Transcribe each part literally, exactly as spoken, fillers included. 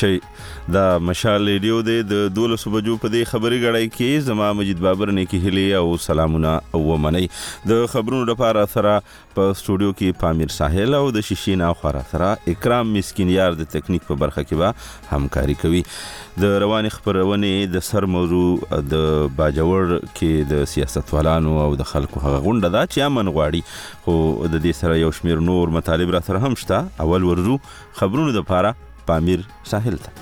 شي دا مشال ریډیو د دولس بجو په دې خبري غړای کې زما مجید بابر نه کې هلي او سلامونه او منی د خبرونو لپاره سره په سټوډیو کې پامیر ساحل او د شیشینا خورا سره اکرام مسکین یار د تکنیک په برخه کې به همکاري کوي د رواني خبرونه د سر موضوع د باجوړ کې د سیاستوالانو او د خلکو هغه غونډه دا چې امن غواړي خو د دې سره یو شمیر نور مطالب را سره هم شته اول ورزو خبرونو د لپاره پامیر ساحل ته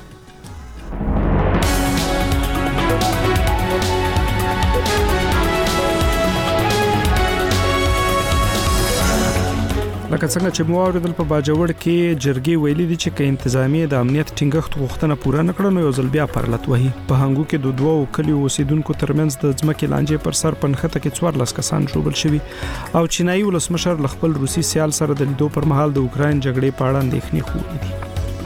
لکه څنګه چې مو اوریدل په باجوړ کې جرګي ویلي دي چې ک انتظامی د امنیت ټینګښت غوښتنه پوره نکړه نو یو ځل بیا پرلط وهي په هنګو کې د دوو کلیو اوسیدونکو ترمنځ د ځمکې لانجې پر سر پنخته کې څوارلس کسان ژوبل شوي او چینایي ولسمشر خپل روسي سیال سره د لیدو پر مهال د اوکراین جګړې په اړه اندېښنې خوړلې دي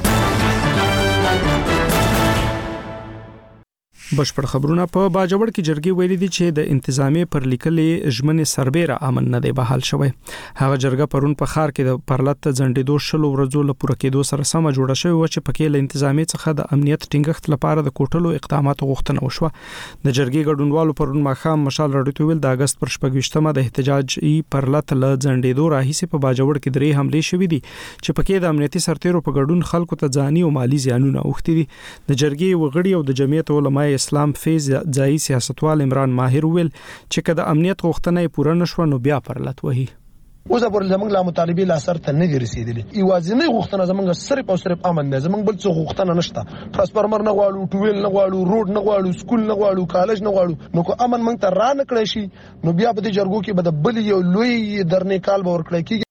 بشپړ خبرونه په باجوړ کې جرګي ویلي دي چې د انتظامی پر لیکلې ژمنې سربېره امن نه دی بحال شوی هغه جرګه پرون په خار کې د پرلط ځنډېدو شلو ورځو لپاره کېدو سره سم جوړه شوی و چې پکې له انتظامی څخه د امنیت ټینګښت لپاره د کوټلو اقداماتو غوښتنه وشوه د جرګي ګډونوالو پرون ماخام مشال راډیو ویل د اگست پر شپږشتمه د احتجاجي پرلط له ځنډېدو راهیسې په باجوړ کې درې حملې شوې دي چې پکې د امنیتي سرتیرو په ګډون خلکو ته ځاني او مالی زیانونه اوښتي دي د جرګي وغړي او د جمعیت علماء اسلام فیض ځای سیاستوال عمران ماهر ویل چې کله امنیت غوښتنه پوره نشو نو بیا پرلط وهي اوس پر زمنګ لا مطالبه لا سر ته نه رسیدلې ایوازنه غوښتنه زمنګ صرف او صرف امن نه زمنګ بل څه غوښتنه نشته ترانسفارمر نه غواړو ټویل نه غواړو روډ نه غواړو سکول نه غواړو کالج نه غواړو نو کو امن موږ ته را نکړی شي نو بیا په دې جرګو کې به د بل یو لوی درنې کال به ورکړی کیږي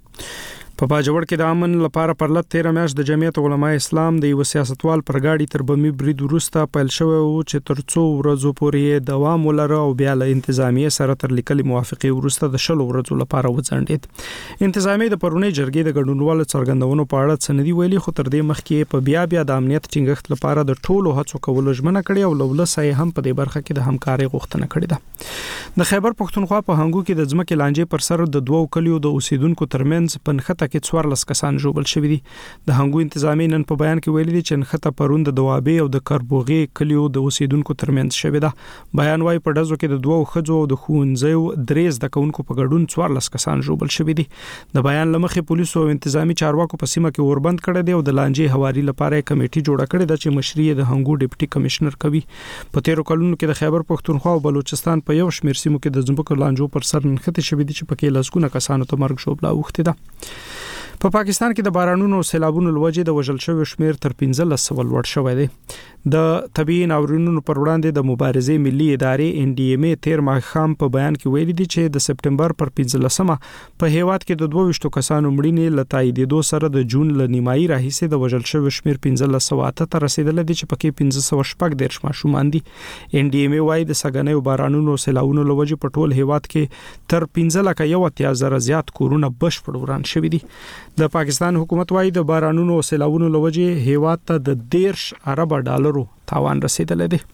په باجوړ کې د امن لپاره پرلط تیر میاشت د جمعیت علماء اسلام د یو سیاستوال پر گاډي تر بمي برید وروسته پیل شوی او چې تر څو ورځو پورې دوام ولري او بیا له انتظامیه سره تر لیکلي موافقه وروسته د شلو ورځو لپاره وځنډید انتظامیه د پرونی جرګې د ګډونوالو څرګندونو په اړه سندي ویلي خو تر دې مخکې په بیا بیا د امنیت ټینګښت لپاره د ټولو هڅو کولو ژمنه کړې او لولسه هم په دې برخه کې د همکارۍ غوښتنه کړې ده د خیبر پښتونخوا په هنګو کې د ځمکې لانجې پر سر د دوو کلیو د اوسیدونکو ترمنځ پنخته کې څوارلس کسان ژوبل شوي دي د هنګو انتظامی نن په بیان کې ویلي دي چې نخته پرون د دوابي او د کربوغي کلیو د اوسیدونکو ترمنځ شوی ده بیان وايي په دزو کې د دوو خځو او د خونځیو درېز د کونکو په ګډون څوارلس کسان ژوبل شوي دي د بیان لمخې پولیسو او انتظامی چارواکو په سیمه کې اوربند کړی دی او د لانجې هواري لپاره کمیټي جوړه کړې ده چې مشري د هنګو ډیپټي کمشنر کوي په تیرو کلونو کې د خیبر پښتونخوا او بلوچستان په یو شمېر سیمو کې د ځمکو لانجو پر سر نښته شوې دي چې پکې لسګونه کسانو ته مرګ ژوبلا اوښتې ده په پا پاکستان کې د بارانونو او سیلابونو لوجې د وژل شوی شمیر تر پنځلس سوه لوړ شوی دی د طبيعي ناورینونو پر وړاندې د مبارزې ملي ادارې ان ډي ایم ای تیر ماخام په بیان کې ویلي دي چې د سپټمبر پر پنځلسمه په هیواد کې د دوه ویشت کسانو مړینې لتاییدو سره د جون ل نیمایي راهیسې د وژل شوی شمیر پنځلس سوه اته ته رسیدل دي چې پکې پنځه سوه شپږ دیرش ماشومان دي ان ډي ایم ای وايي د سګنې او بارانونو او سیلابونو لوجې په ټول هیواد کې تر پنځه لکه یو اتیا زره زیات کورونه بشپړ وران شوي دي د پاکستان حکومت وايي د بارانونو او سیلابونو لوجې هیواد ته د دیرش ارب ډالرو تاوان رسیدلی دی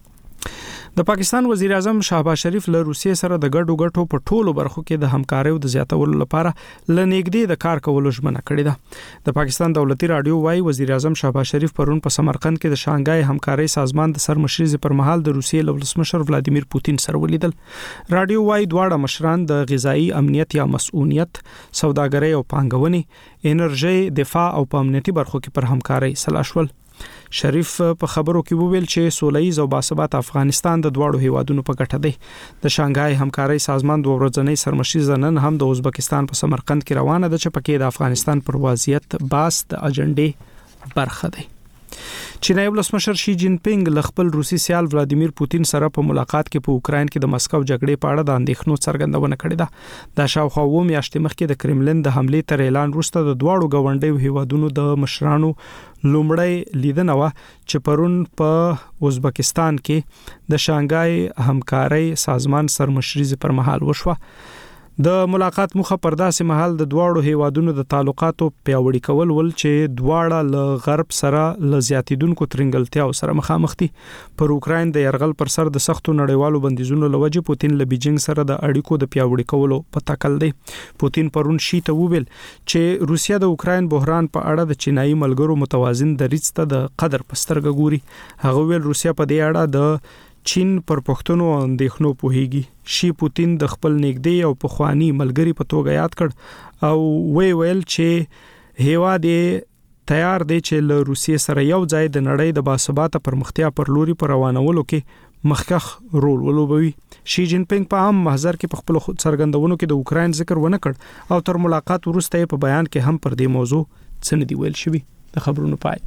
د پاکستان وزیر اعظم شهباز شریف له روسیې سره د ګډو ګټو په ټولو برخو کې د همکارۍ د زیاتولو لپاره لنګدې د کار کولو ژمنه کړې ده د پاکستان دولتي رادیو وايي وزیر اعظم شهباز شریف پرون په سمرقند کې د شانګهای همکارۍ سازمان د سرمشري پر مهال د روسیې له ولسمشر ولادیمیر پوتین سره ولیدل رادیو وايي دواړه مشران د غذایی امنیت یا مسؤلیت سوداګرۍ او پانګونې انرژي دفاع او په امنیتي برخو کې پر همکارۍ سلا شول شریف په خبرو کې وویل چې سوله‌ییز او باثبات افغانستان د دواړو هیوادونو په ګټه دی د شانګهای همکارۍ سازمان دوه ورځنۍ سرمشري نن هم د ازبکستان په سمرقند کې روانه ده چې پکې د افغانستان پر وضعیت باس د اجنډې برخه دی چینایي ولسمشر شي جین پینګ له خپل روسي سیال ولادیمیر پوتین سره په ملاقات کې په اوکراین کې د مسکو جګړې په اړه د اندېښنو څرګندونه کړې ده د شاوخوا اووه میاشتې مخکې د کرملین د حملې تر اعلان وروسته د دواړو ګاونډیو هیوادونو د مشرانو لومړی لیدنه و چې پرون په ازبکستان کې د شانګهای همکارۍ سازمان سرمشري پر مهال وشوه د ملاقات مخه پر داسې مهال د دواړو هیوادونو د تعلقاتو پیاوړي کول ول چې دواړه له غرب سره ل زیاتیدونکو ترنګلتیا سره مخامخ دي. پر اوکراین د يرغل پر سر د سختو نړیوالو بندیزونو لوجه پوتین له بیجینګ سره د اړیکو د پیاوړي کولو په تکل دی. پوتین پرون شي ته وویل چې روسیا د اوکراین بحران په اړه د چینایي ملګرو متوازن دریځ ته د قدر پسترګه ګوري. هغه ویل روسیا په دې اړه د چین پر پښتنو اندېښنو پوهیږي. شي پوتین د خپل نږدې او پخوانی ملګری په توګه یاد کړ او وی ویل چې هیواد تیار دی چې له روسیې سره یو ځای د نړۍ د باثباته پرمختیا پر لوري پر روانولو کې مخکخ رول ولوبوي. شي جین پینګ په عام محضر کې په خپل څرګندونو کې د اوکراین ذکر ونه کړ او تر ملاقات وروسته په بیان کې هم پر دې موضوع څه نه دی ویل شوی. د خبرونو پای.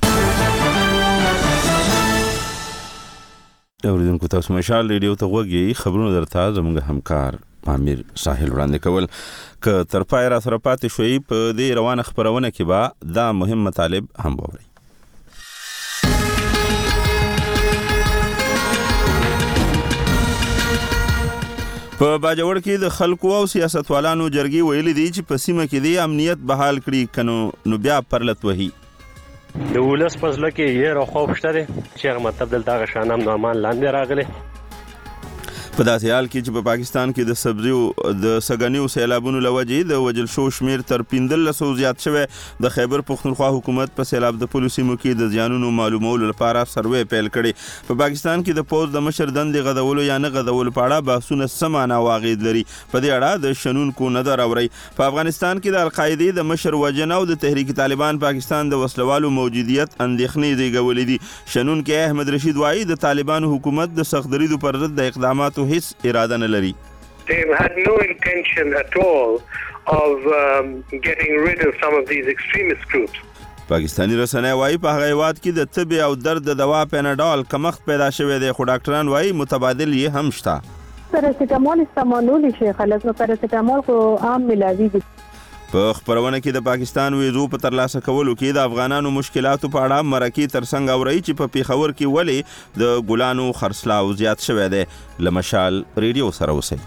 اوریدونکو تاسو مشال ریډیو ته وګورئ. خبرونه درته زموږ همکار پامیر ساحل وړاندې کول. ک تر پای را سره پاتې شوي په دې روانه خبرونه کې به دا مهم مطالب هم ووري. په باجوړ کې د خلکو او سیاستوالانو جرګې ویلي دي چې په سیمه کې د امنیت بحال کړي کنو نو بیا پرلت وهي. د ولس په ځل کې یې راخوب شته دي چې هغه مطلب دلته شانم نومان لاندې راغلي. په داسې حال کې چې په پاکستان کې د سبزیو د سګنیو سیلابونو لوجې د وجل شو شمیر تر پنځلس سوه زیات شوی. د خیبر پختونخوا حکومت په سیلاب د پولیسو کې د زیانونو معلومولو لپاره سروې پیل کړي. په پاکستان کې د پوز د مشر دندې غدولو یا نه غدولو په اړه بحثونه سمانه واغید لري. په دې اړه د شنونکو نظر اوري. په افغانستان کې د القاعده د مشر وجنه او د تحریک طالبان پاکستان د وسلوالو موجودیت اندېښنې زیږولې دي. شنونکو احمد رشید وایي د طالبان حکومت د سخت دریدو پر ضد د اقداماتو هیڅ اراده نه لري. They had no intention at all of um, getting rid of some of these extremist groups. پاکستانی رسنۍ وایي په هغه هیواد کې د طب او درد د دوا پیناډول کمښت پیدا شوی دی خو ډاکټران وایي متبادل یې هم شته. پاراسیتامول استعمالول شي خلاص نو پاراسیتامول خو عام ملاوي. په خبرونه کې د پاکستان ویزو په ترلاسه کولو کې د افغانانو مشکلاتو په اړه مرکې ترڅنګ اوري چې په پیښور کې ولې د ګلانو خرڅلاو زیات شوی دی. له مشال ریډیو سره اوسئ.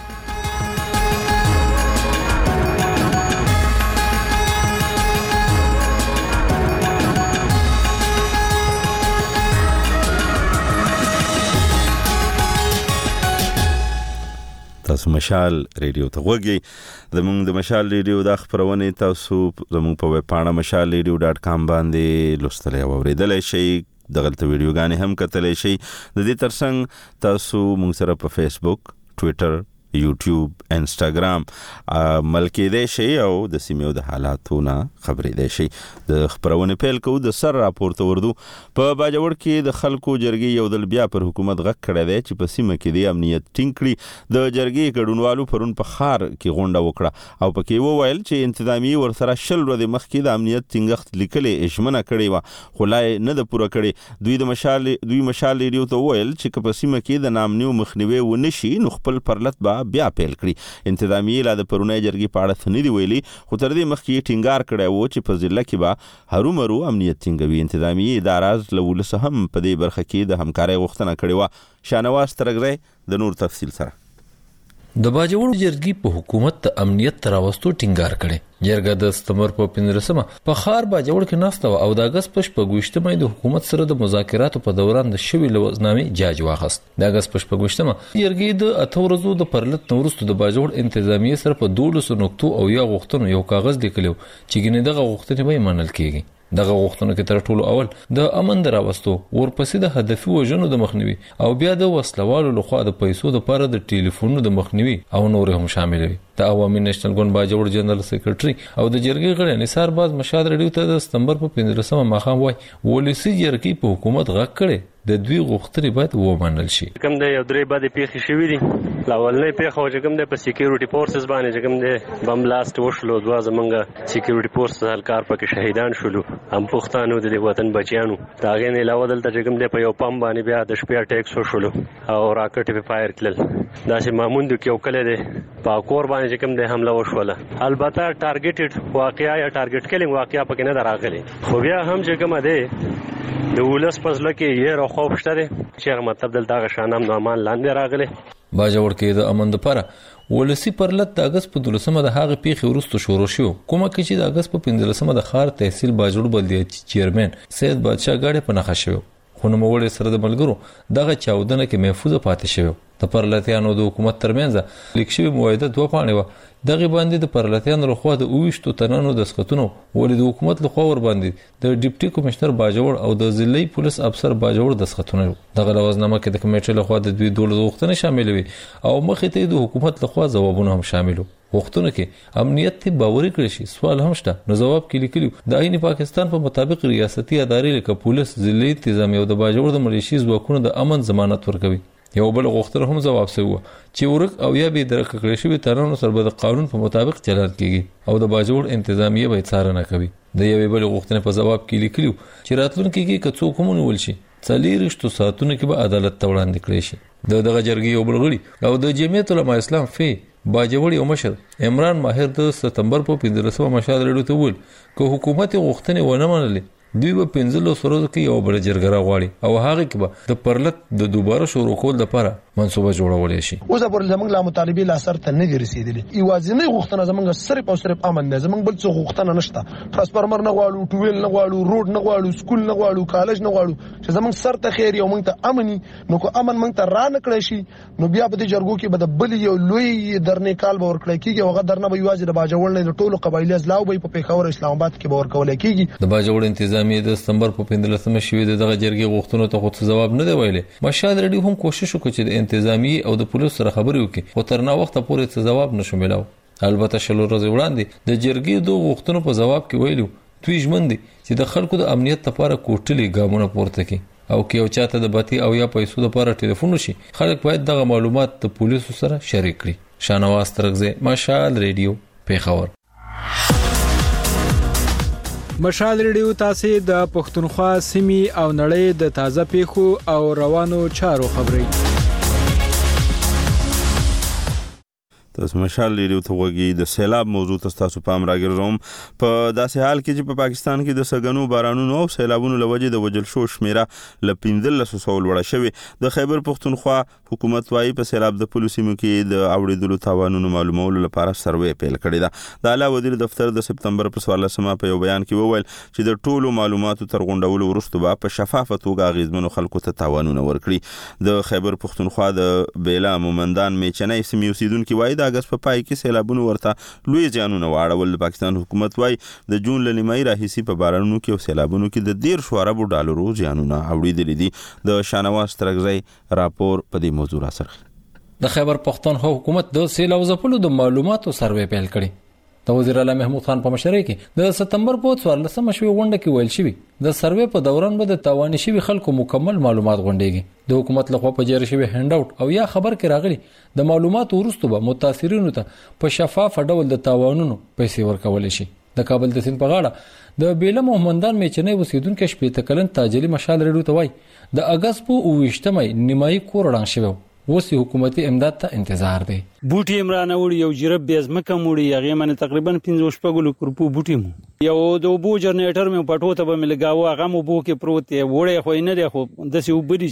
تاسو مشال ریډیو ته وګورئ. زموږ د مشال ریډیو د خبرونه تاسو زموږ په ویب پاڼه مشال ریډیو ډاټ کام باندې لوستلی او اوریدلی شئ. دغلته ویډیوګانې هم کتلی شئ. د دې ترڅنګ تاسو موږ سره په فیسبوک، ټویټر، یوټیوب، انسټاګرام ملکې دی شي او د سیمې د حالاتو نه خبرې دی شي. د خبرونه پیل کوو. د سر راپورته وردو په باجوړ کې د خلکو جرګې یو دل بیا پر حکومت غږ کړی دی چې په سیمه کې د امنیت ټینګ کړي. د جرګې ګډونوالو پرون په ښار کې غونډه وکړه او پکې وویل چې انتظامیه ورسره شل ورځې مخکې د امنیت ټینګښت لیکلې ژمنه کړې وه خو لا یې نه ده پوره کړې. دوی د مشال دوی مشال ریډیو ته وویل چې که په سیمه کې د نامنیو مخنیوي ونه شي نو خپل پرلت به بیا پیل کړي. انتظامیه لا د پرونی جرګې په اړه څه نه دي ویلي خو تر دې مخکې یې ټینګار کړی و چې په ضلع کې به هرومرو امنیت ټینګوي. انتظامیه دا راز له ولسه هم په دې برخه کې د همکارۍ غوښتنه کړې وه. شاهنواز ترګری د نور تفصیل سره. د باجوړ جرګې په حکومت د امنیت تراوستو ټینګار کړي. جرګه د ستمبر په پنځلسمه په ښار باجوړ کې ناسته او د اگست په شپږویشتمه د حکومت سره د مذاکراتو په دوران د شوی لوزنامې جاج واخست. د اگست په شپږویشتمه جرګې د اته ورځو د پرلت نورستو د باجوړ انتظامیه سره په دولسو نقطو او یا غوښتنو یو کاغذ لیکلو چې ګینه دغه غوښتنې به منل کیږي. دغه غوښتنو کې تر ټولو اول د امن دراوستو ورپسې د هدفي وژنو د مخنیوي او بیا د وسلوالو لخوا د پیسو لپاره د ټلیفونونو د مخنیوي او نور هم شامل وي. د عوامي نېشنل ګوند باجوړ جنرال سیکریټري او د جرګې غړي نثار باز مشاد ریډیو ته د ستمبر په پنځلسمه ماښام وایي ولسی جرګې په حکومت غږ کړي د دوی غوښتنې باید ومنل شي. کوم د یو درې باندې پیښې شوې دي. لاولنې پیښه چې کوم د په سکیورټي فورسز باندې چې کوم د بم بلاست وشلو دوه زمونږ سکیورټي فورس هلکار پکې شهیدان شولو هم پښتانه د وطن بچیانو. دا غي نه علاوه دلته چې کوم د په یو پم باندې بیا د شپې اٹیک وشلو او راکټ په فایر کړل. دا چې ماموند کې یو کله ده په کور باندې چې کوم د حمله وشوله. البته ټارګټډ واقعیا یا ټارګټ کلینګ واقعیا پکې نه دراغلي خو بیا هم چې کوم ده د ولس په ځل کې یې راخوب شته دي چې هغه مطلب دلته غشانم نومان لاندې راغلي. باجوړ کې د امن لپاره ولسی پرلط د اگست په دولسمه د هغه پیښې وروسته شروع شو، کومه کې چې د اگست په پنځلسمه د خار تحصیل باجوړ بلدیه چیرمن سید بادشاه ګاډي په نخښه شو، خو نو موړ سره د ملګرو دغه چاودنه کې محفوظ پاتې شو. د پرلطیانو د حکومت ترمنځ لیک شوی موعده دوه پاڼې و، دغه باندې د پرلطیانو لخوا د اوښتو تنانو د سختونو ولې د حکومت لخوا ور باندې د ډیپټي کمشنر باجوړ او د ضلعي پولیس افسر باجوړ د سختونو. دغه لوازنامه کې د کمیټې لخوا د دوی دولت غوښتنې شامل وي او مخې ته د حکومت لخوا ځوابونه هم شامل وو. غوښتنه کې امنیت ته باوري کړی شي، سوال هم شته. نو جواب کې لیکلی د عین پاکستان په مطابق ریاستي ادارې لکه پولیس، ضلعي انتظامیه او د باجوړ د ملیشي ځواکونو د امن ضمانت ورکوي. یو بل غوښتنه هم جواب شوی چې ورک او یا به درک کړی شوی ترانو سره د قانون په مطابق چلن کیږي او د باجوړ انتظامیه به څارنه کوي. د یوې بل غوښتنې په جواب کې لیکلی چې راتلونکي کې کڅو کومونه ولشي څلېرشتو ساعتونو کې به عدالت ته وړاندې کړی شي. د دغه جرګې یو بل غړي او د جمعیت العلماء اسلام فی باجوړ یو مشر عمران ماهر د سپتمبر په پنځلسمه مشال رډو ته ویل چې حکومت غوښتنې ونه منلې، دوی به پنځلو سرو کې یو بل جرګه راغواړي او هغه کې به د پرلط د دوباره شروع کول لپاره منصوبه جوړولې شي. اوس پر زمنګ لا مطالبه لا سر ته نه رسیدلې، ایوازنه غوښتنه زمنګ صرف او صرف امن نه، زمنګ بل څه غوښتنه نشته. ټرانسفارمر نه غواړو، ټویل نه غواړو، روډ نه غواړو، سکول نه غواړو، کالج نه غواړو، چې زمنګ سر ته خیر یو موږ ته امني. نو کو امن موږ ته را نکړی شي نو بیا په دې جرګو کې به د بل یو لوی درنې کال به ورکړی کیږي او هغه درنه به یوازې د باجوړ نه د ټولو قبایلی ازلاو به په پیښور اسلام آباد کې به ورکول کیږي. د باجوړ انتظامی د سپتمبر په پنځلسمه شوی دغه جرګې غوښتنو ته خو جواب نه دی ویلي. مشال رډي هم کوشش وکړ چې د انتظامی او د پولیس سره خبرې وکړي، خو تر نا وخته پورې څه جواب نشو ملاو. البته شلو ورځې وړاندې د جرګې دوه غوښتنو په جواب کې ویلو دوی ژمن دي چې د خلکو د امنیت لپاره کوټلي ګامونه پورته کړي او کې او چاته د بتی او یا پیسو لپاره ټلیفون وشي، خلک باید دغه معلومات د پولیسو سره شریک کړي. شانواز ترغزه، مشال ریډیو، پیښور. مشال ریډیو تاسو د پښتونخوا سیمې او نړۍ د تازه پیښو او روانو چارو خبري. تاسو مشال ریډیو ته وګورئ. د سیلاب موضوع تاسو پام راګرځوم. په داسې حال کې چې په پاکستان کې د سګنو بارانونو او سیلابونو لوجې د وجل شو شمیره ل پنځلس سو وړه شوی. د خیبر پښتونخوا حکومت وايي په سیلاب د پولیسو کې د اوریدلو تاوانونو معلومولو لپاره سروې پیل کړی ده. د اعلی وزیر دفتر د سپتمبر په څوارلسمه په یو بیان کې وویل چې د ټولو معلوماتو تر غونډولو وروسته به په شفافه توګه غیزمنو خلکو ته تاوانونه ورکړي. د خیبر پښتونخوا د بیلا مومندان میچنۍ سیمې اوسیدونکو وايي د اگست په پای کې سیلابونو ورته لوی ځانونه واړول. د پاکستان حکومت وايي د جون ل نیمایي راهیسي په بارانونو کې او سیلابونو کې د ډیر شو اربو ډالرو ځانونه اوریدل دي. د شانواز ترغزی راپور په دې موضوع را سره. د خیبر پښتونخوا حکومت د سیلاب ځپلو د معلوماتو سروې پیل کړي. د وزیر اعلی محمود خان په مشرۍ کې د سپتمبر په څوارلسمه شوی غونډه کې ویل شوی د سروې په دوران به د تاوان شوی خلکو مکمل معلومات غونډيږي. د حکومت لخوا په جاری شوی هند اوټ او یا خبر کې راغلي د معلوماتو وروسته به متاثرینو ته په شفاف ډول د تاوانونو پیسې ورکول شي. د کابل د سیند په غاړه د بیله محمدان میچنۍ وسیدونکو شپې تکلن تاجلی مشال ریډیو ته وای د اگست په اوویشتمه نیمایي کور وړاندې شوی اوس حکومتي امداد ته انتظار دی. بوټي عمران وړي یو جرب بیزمکه موړي هغه من تقریبا پنځه شپږ کروپو بوټي مو یو د بو جنریټر مې پټو ته به ملګاو هغه مو بو کې پروت دی وړي خو نه دی خو د سی وبدي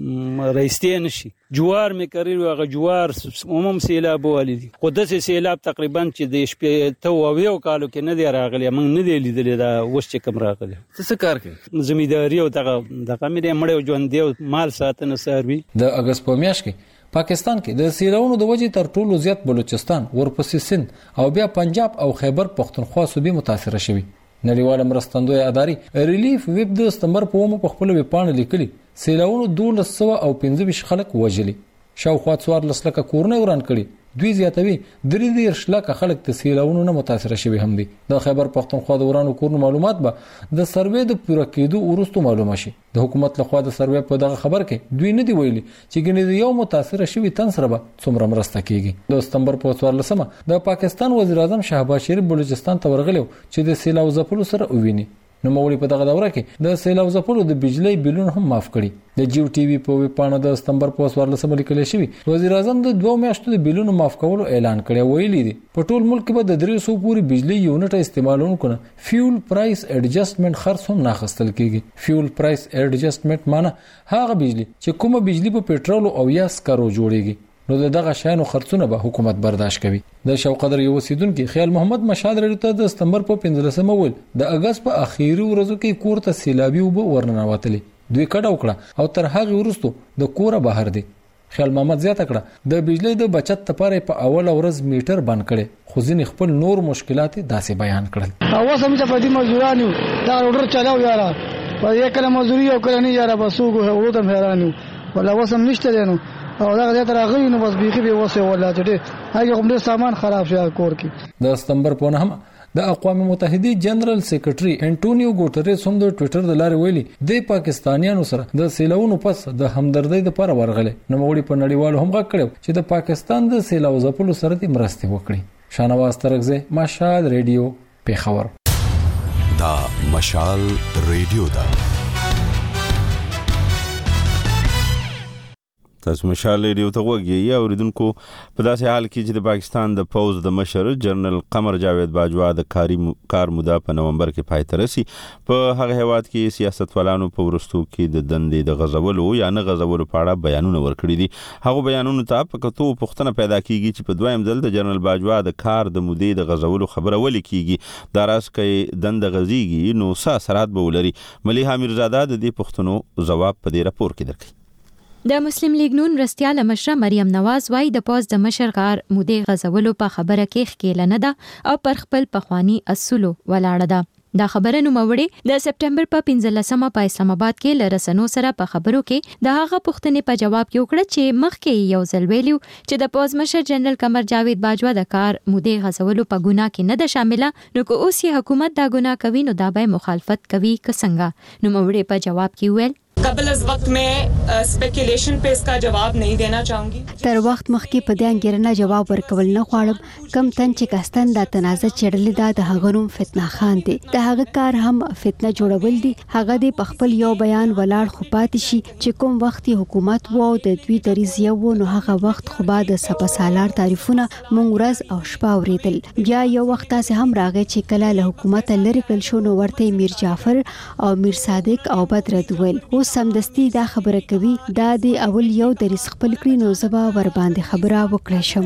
چې رئیستین شي جوار مې کړی هغه جوار عموم سیلاب ولې دي خو د سیلاب تقریبا چې د شپې ته او یو کالو کې نه دی راغلی موږ نه دی لیدل دا وس چې کم راغلی. څه کار کوي؟ زمینداری او دغه دغه مې مړ ژوند دی مال ساتنه سروي. د اگست په میاشت کې پاکستان کې د سیلابونو د وجې تر ټولو زیات بلوچستان، ورپسې سند او بیا پنجاب او خیبر پښتونخوا صوبې متاثر شوي. نړیواله مرستندوی ادارې ریلیف ویب د سپتمبر په اومه په خپل ویبپاڼه لیکلي سیلابونو دولس سوه او پنځه ویشت خلک وژلي، شاوخوا څوارلس لکه کورونه وران کړي. دوی زیاتوي درې دېرش لکه خلک د سیلابونو نه متاثر شوي هم دي. د خیبر پښتونخوا د ورانو کورونو معلومات به د سروې د پوره کېدو وروسته معلومه شي. د حکومت لخوا د سروې په دغه خبر کې دوی نه دی ویلي چې ګنې د یو متاثر شوي تن سره به څومره مرسته کیږي. د سپتمبر په څوارلسمه د پاکستان وزیر اعظم شهباز شریف بلوچستان ته ورغلی چې د سیلاب ځپلو سره وویني. نو مولي په دغه دوره کې د سیلاب ځپلو د بجلی بیلونه هم معاف کړي. د جیو ټي وي په ویبپاڼه د سپتمبر په څوارلسمه لیکل شوی وزیر اعظم د دوه میاشتو د بیلونو معاف کولو اعلان کړی. ویلي دي په ټول ملک کې به د درې سوه پورې بجلی یونټ استعمالونکو نه فیول پرایس اډجسټمنټ خرڅ هم نه اخیستل کیږي. فیول پرایس اډجسټمنټ معنی هغه بجلی چې کومه بجلی په پټرول او یا سکرو جوړیږي نو دغه شانو خرڅونه به حکومت برداشت کوي. د شوقدر یو وسیدونکو خیال محمد مشاد رډو ته د سپتمبر په پنځلسمه ول د اگست په اخیری ورځو کې کور ته سیلابي وب ورننوتلې. دوی کډه وکړه او تر هغه وروسته د کوره بهر دي. خیال محمد زیاته کړه د بجلی د بچت لپاره په اول ورځ میټر بند کړي خو ځین خپل نور مشکلات داسې بیان کړل. او سم چې په دې مزدورانو دا اورډر چلاو یاره په یک کله مزدوري او کله نه یاره بسوګو هغه ته حیرانو ولا وسم نشته دینو او دا غزه تر هغه نو بس بيخي به وسه ولا چې هغه کوم سامان خراب شي کور کې. د سپتمبر په نهم د اقوام متحده جنرال سیکریټري انټونیو ګوټریس هم د ټوئیټر د لارې ویلي د پاکستانیانو سره د سیلاونو پس د همدردۍ لپاره ورغله. نو موږ په نړیوالو هم غږ کړو چې د پاکستان د سیلاو ځپلو سره د مرستې وکړي. شانواز ترغزه مشال ریډیو پیښور. دا مشال ریډیو دا تاسو مشال ریډیو ته وګورئ یا اوریدونکو په داسې حال کې چې د پاکستان د پوز د مشر جنرال قمر جاوید باجوا د کاری کار موده په نومبر کې پای ته رسي. په هغه هیواد کې سیاستوالانو په ورستو کې د دندې د غزولو یا نه غزولو په اړه بیانونه ورکړي دي. هغه بیانونو ته په کتو پوښتنه پیدا کیږي چې په دویم ځل د جنرال باجوا د کار د مودې د غزولو خبره ولې کیږي. دا راز کې دند غزيږي نو ساسرات به ولري. مليحه میرزاده د دې پوښتنو جواب په دې راپور کې درکړي. د مسلم لیگ نون مرستیال مشره مریم نواز وايي د پوز د مشر کار مودې غزولو په خبره کې ښکیل نه ده او پر خپل پخوانی اصولو ولاړه ده. دا خبره نو موړي د سپټمبر په پنځلسمه په اسلام آباد کې لرسنو سره په خبرو کې د هغه پوښتنې په جواب کې وکړه چې مخکې یو ځل ویلو چې د پوز مشر جنرال قمر جاوید باجوا د کار مودې غزولو په ګناه کې نه ده شامله. نو که اوس یې حکومت دا ګناه کوي نو دا به مخالفت کوي که څنګه. نو موړي په جواب کې ویل قبل از وقت میں سپیکولیشن پہ اس کا جواب نہیں دینا چاہوں گی. تر وخت مخکې په دې انګیرنه جواب ورکول نه غواړم. کم تن چې کاستان د تنازع چړلې دا د هغونو فتنه خان دي. د هغه کار هم فتنه جوړول دي. هغه د خپل یو بیان ولاړ خو پاتې شي چې کوم وخت حکومت وو د دوی دریز یو نو هغه وخت خو بعد سپه سالار تعریفونه مونږ ورځ او شپه اوریدل. بیا یو وخت تاسو هم راغی چې کله له حکومت لری کل شو نو ورته میر جعفر او میر صادق او بدر دویل او سمدستي دا خبره کوي دا د اول یو د رزق خپل کړي نو زبا ور باندې خبره وکړم شم.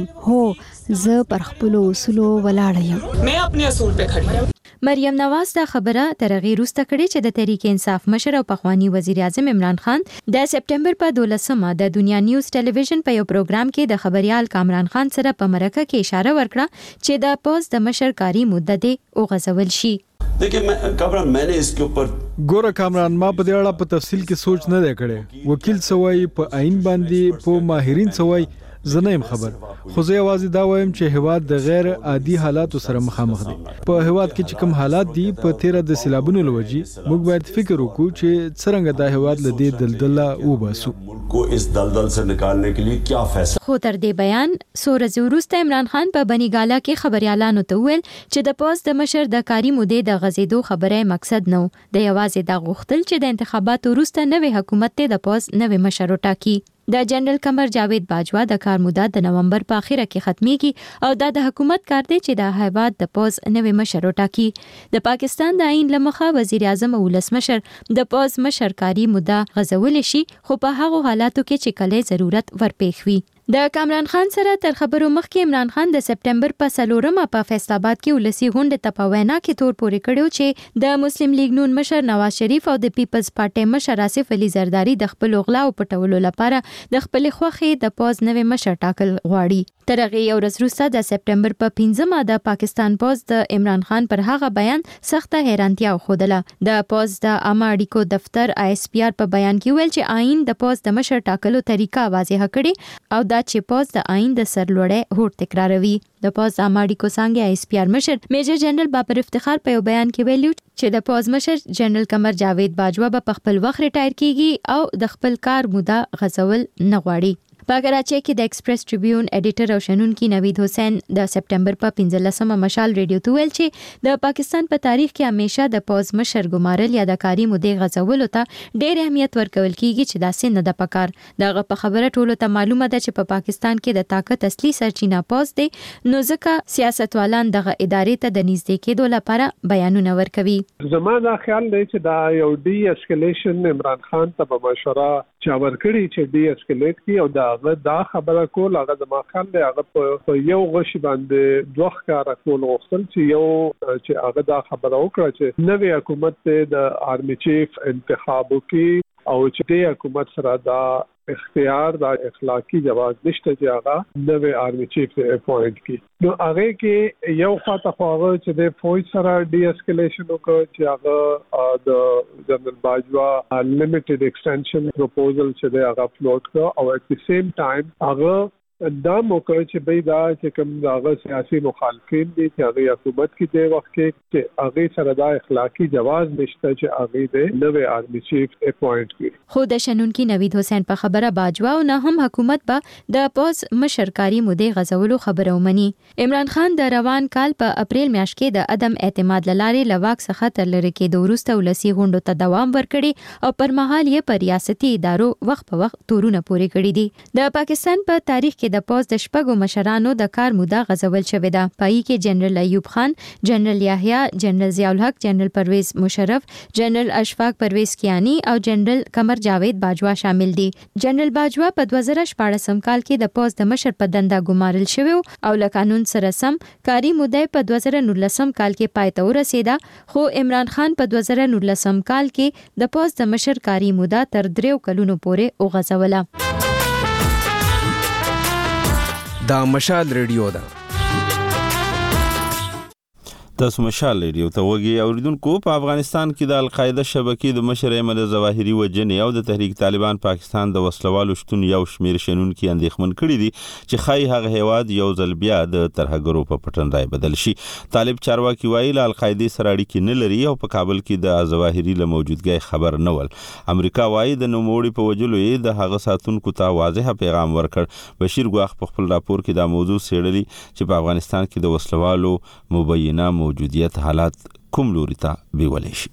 هو زه پر خپل اصول ولاړ یم. مې خپل اصول په کړی یم. مریم نواز دا خبره تر غیر وروسته کړي چې د تحریک انصاف مشر او پخوانی وزیر اعظم عمران خان د سپټمبر په دولسمه د دنیا نیوز ټلویزیون په یو پروګرام کې د خبريال کامران خان سره په مرکه کې اشاره ورکړه چې د پوز د مشر کاری مدته او غزول شي. देखिए मैं कमरान मैंने इसके ऊपर ګوره کامران ما په دې اړه په تفصیل کې سوچ نه دی کړی. وکیل سوای په عین باندې په ماهرین سوای زنه خبر خو زه یوازې دا وایم چې هواد د غیر عادي حالاتو سره مخامخ دي. په هواد کې چې کوم حالات دي په تیر د سیلابونو لوجي موږ باید فکر وکړو چې څنګه د هواد له دې دلدله وباسو کو اس دلدل سے نکالنے کے لیے کیا فیصلہ. خو تر دې بیان سورز وروسته عمران خان په بنیګالا کې خبريالانو ته ویل چې د پوز د مشر د کاری مودې د غزیدو خبره مقصد نو د یوازې د غوښتل چې د انتخاباتو وروسته نوې حکومت ته د پوز نوې مشر وټاکي. د جنرال قمر جاوید باجوا د کار موده د نومبر په اخیره کې ختميږي او دا د حکومت کار دی چې د هیواد د پوز نوې مشر وټاکي. د پاکستان د عین لمخه وزیر اعظم او ولسمشر د پوز مشر کاری موده غزول شي خو په هغه حالاتو کې چې کله ضرورت ورپېښ وي. د کامران خان سره تر خبرو مخکې عمران خان د سپټمبر په څلورمه په فیصل آباد کې ولسی غونډه ته په وینا کې تور پورې کړو چې د مسلم لیگ نون مشر نواز شریف او د پیپلز پارټي مشر آصف علي زرداری د خپل غلا او پټولو لپاره د خپل خوخي د پوز نوې مشر ټاکل غواړي. تر هغه یو ورځ وروسته د سپټمبر په پنځمه د پاکستان پوز د عمران خان پر هغه بیان سخته حیرانتیا خوده. د پوز د عامه اړیکو دفتر آی اس پی آر په بیان کې ویل چې آئین د پوز د مشر ټاکلو طریقه واضح کړي او دا چې پوز د آئین د سرلوړې هوټ تکراروي. د پوز عامه اړیکو څنګه آی اس پی آر مشر میجر جنرال بابر افتخار په یو بیان کې ویلو چې د پوز مشر جنرال قمر جاوید باجوا په خپل وخت ریټایر کیږي او د خپل کار موده غزول نه غواړي. په کراچۍ کې د ایکسپریس ټریبیون ایډیټر او شنونکي نوید حسین د سپټمبر په پنځلسمه مشال ریډیو ته ویل چې د پاکستان په تاریخ کې همیشه د پوز مشر ګمارل یا د کاری مودې غزولو ته ډېر اهمیت ورکول کیږي چې داسې نه د پکار. دغه په خبره ټولو ته معلومه ده چې په پا پاکستان کې د طاقت اصلي سرچینه پوز دی نو ځکه سیاستوالان دغه ادارې ته د نږدې کېدو لپاره بیانونه ورکوي. زما دا خیال دی چې دا یو ډي اسکلیشن عمران خان ته په مشوره چا ورکړي چې ډي اسکلیټ کی او دا دا خبره کول هغه د ماخان دی هغه په یو غشي باندې دوه کار کول غوښتل چې یو چې هغه دا خبره وکړه چې نوې حکومت د آرمي چیف انتخاب وکړي او چې د حکومت سره دا اختیار دا اخلاقی جواز نشته چې هغه نوې آرمي چیف اپوینټ کی نو هغه کې یو خاطر خو چې د فوج سره ډي اسکلیشن وکړي چې هغه د جنرال باجوا انلیمیټډ ایکسټنشن پروپوزل چې دا هغه فلوټ کړ او at the same time هغه دا موقع چې به دا چې کوم داغه سیاسي مخالفین دي چې هغه حکومت کې د وخت کې چې هغه سره دا اخلاقی جواز نشته چې هغه د نوې آرمي چیف اپوینټ کړي خو د شنونکي نوید حسین په خبره باجوا او نه هم حکومت به د پوز مشرکاری مودې غزولو خبره ومني. عمران خان د روان کال په اپریل میاشت کې د عدم اعتماد لارې لواک څخه تر لری کې د ورسته ولسی غونډو ته دوام ورکړي او پر مهال یې پر ریاستي ادارو وخت په وخت تورونه پوري کړي دي. د پاکستان په تاریخ کې د پوز د شپږو مشرانو د کار موده غزول شوې ده. پای کې جنرال ایوب خان، جنرال یحیی، جنرال ضیاء الحق، جنرال پرویز مشرف، جنرال اشفاق پرویز کیانی او جنرال قمر جاوید باجوا شامل دي. جنرال باجوا په دوه زره شپږم کال کې د پوز د مشر په دنده ګمارل شوی او له قانون سره سم کاری موده په دوه زره نولسم کال کې پای ته ورسېده. خو عمران خان په دوه زره نولسم کال کې د پوز د مشر کاری موده تر دریو کلونو پورې وغځوله. دا مشال ریډیو ده. تاسو مشال ریډیو ته وګورئ. اوریدونکو په افغانستان کې د القاعده شبکې د مشر احمد ظواهري وجنې او د تحریک طالبان پاکستان د وسلوالو شتون یو شمیر شنونکي اندېښمن کړي دي چې خای هغه هیواد یو ځل بیا د ترهګرو په پټن راي بدل شي. طالب چارواکي وایي له القاعده سره اړیکې نه لري او په کابل کې د ظواهري له موجودګۍ خبر نه ول. امریکا وایي د نوموړي په وجلو یې د هغه ساتونکو ته واضح پیغام ورکړ. بشیر ګواخ په خپل راپور کې دا موضوع څېړلي چې په افغانستان کې د وسلوالو مبینه موجودیت حالات کوم لوري ته بیولې شي.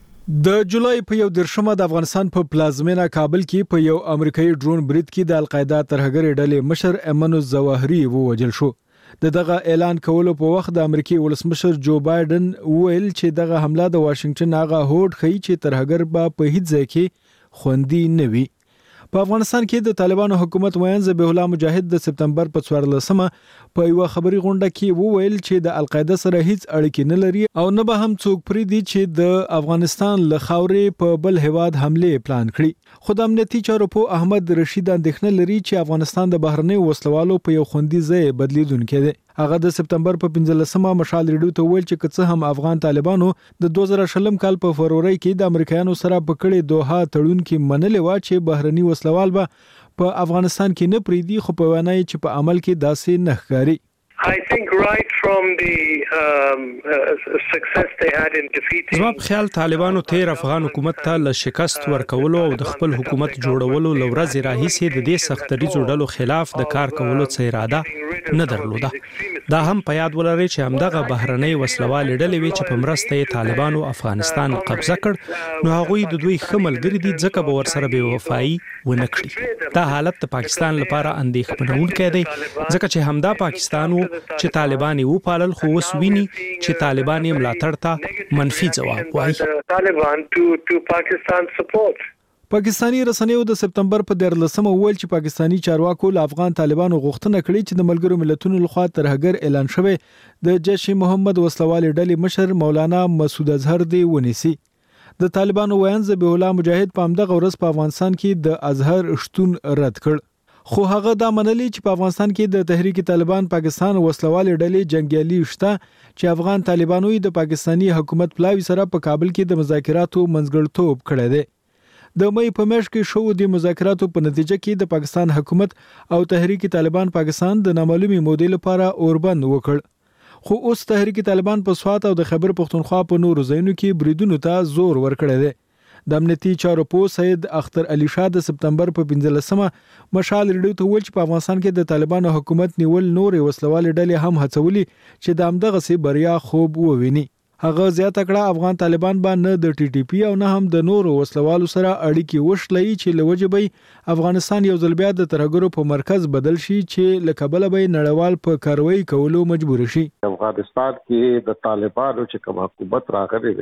د جولای په یو درشمه د افغانستان په پلازمینه کابل کې په یو امریکایي ډرون برید کې د القاعده ترهګر ډلې مشر احمد ظواهري ووجل شو. د دغه اعلان کولو په وخت د امریکای ولسمشر جو بایدن ویل چې دغه حمله د واشنگټن هغه هوډ خي چې ترهګر به په هیڅ ځای کې خوندي نه وي. په افغانستان کې د طالبانو حکومت وایي ذبیح الله مجاهد د سپتمبر په څوارلسمه په یو خبري غونډه کې وویل چې د القاعده سره هیڅ اړیکې نه لري او نه به هم څوک پریدي چې د افغانستان له خاورې په بل هیواد حمله پلان کړي. خو د امنیتي چارو په احمد رشید اندېښنه لري چې افغانستان د بهرنۍ وسلوالو په یو خوندي ځای بدلیدونکې دی. هغه د سپتمبر په پنځلسمه مشال ریډیو ته ویل چې که څه هم افغان طالبانو د دوه زره شلم کال په فروری کې د امریکایانو سره په کړې دوحه تړون کې منلې و چې بهرني وسلوال به په افغانستان کې نه پریدي، خو په وینا یې چې په عمل کې داسې نه ښکاري. I think right from the um, uh, success they had in defeating زما په خیال طالبانو تیر افغان حکومت ته له شکست ورکولو او د خپل حکومت جوړولو لورځ راهیسې د دې سختري ډلو خلاف د کار کولو څه اراده نه درلوده. دا هم په یاد ولرئ چې همدغه بهرنۍ وسلوال ډلې وی چې په مرسته یې طالبانو افغانستان قبضه کړ، نو هغوی د دوی خملګری دي ځکه به ورسره بے وفایي ونه کړي. دا حالت د پاکستان لپاره اندېښمنونکی دی ځکه چې همدا پاکستان وو چې طالبان یې وپالل، خو اوس ویني چې طالبان یې ملاتړ ته منفي ځواب وایي. پاکستانی رسنیو د سپتمبر په دیارلسمه ویل چې پاکستانی چارواکو له افغان طالبانو غوښتنه کړې چې د ملګرو ملتونو لخوا ترهګر اعلان شوی د جیش محمد وسلوال ډلې مشر مولانا مسعود اظهر دی ونیسي. د طالبانو ویان ذبیح الله مجاهد په همدغه ورځ په افغانستان کې د اظهر شتون رد کړ، خو هغه دا منلي چې په افغانستان کې د تحریک طالبان پاکستان وسلوال ډلې جنگیالي شته چې افغان طالبانو د پاکستانی حکومت پلاوی سره په کابل کې د مذاکراتو منځګړیتوب کړی دی. د مې په میاشت کې شو د مذاکراتو په نتیجه کې د پاکستان حکومت او تحریک طالبان پاکستان د نامعلومي مودې لپاره اوربند وکړ، خو اوس تحریک طالبان په سوات او د خیبر پختونخوا په نورو ځایونو کې بریدونو ته زور ورکړی دی. د امنیتي چارو پوه سید اختر علي شاه د سپتمبر په پنځلسمه مشال ریډیو ته ویل چې په افغانستان کې د طالبانو حکومت نیول نورې وسلوال ډلې هم هڅولي چې د همدغه سي بریا خوب وویني. هغه زیاته کړه افغان طالبان به نه د ټي ټي پی او نه هم د نورو وسلوالو سره اړیکې وشلي چې لوجبې افغانستان یو ځل بیا د ترهګرو په مرکز بدل شي چې لکبل به نړیوال په کاروایی کولو مجبور شي. افغانستان کې د طالبانو چې کوم حکومت راغلی دی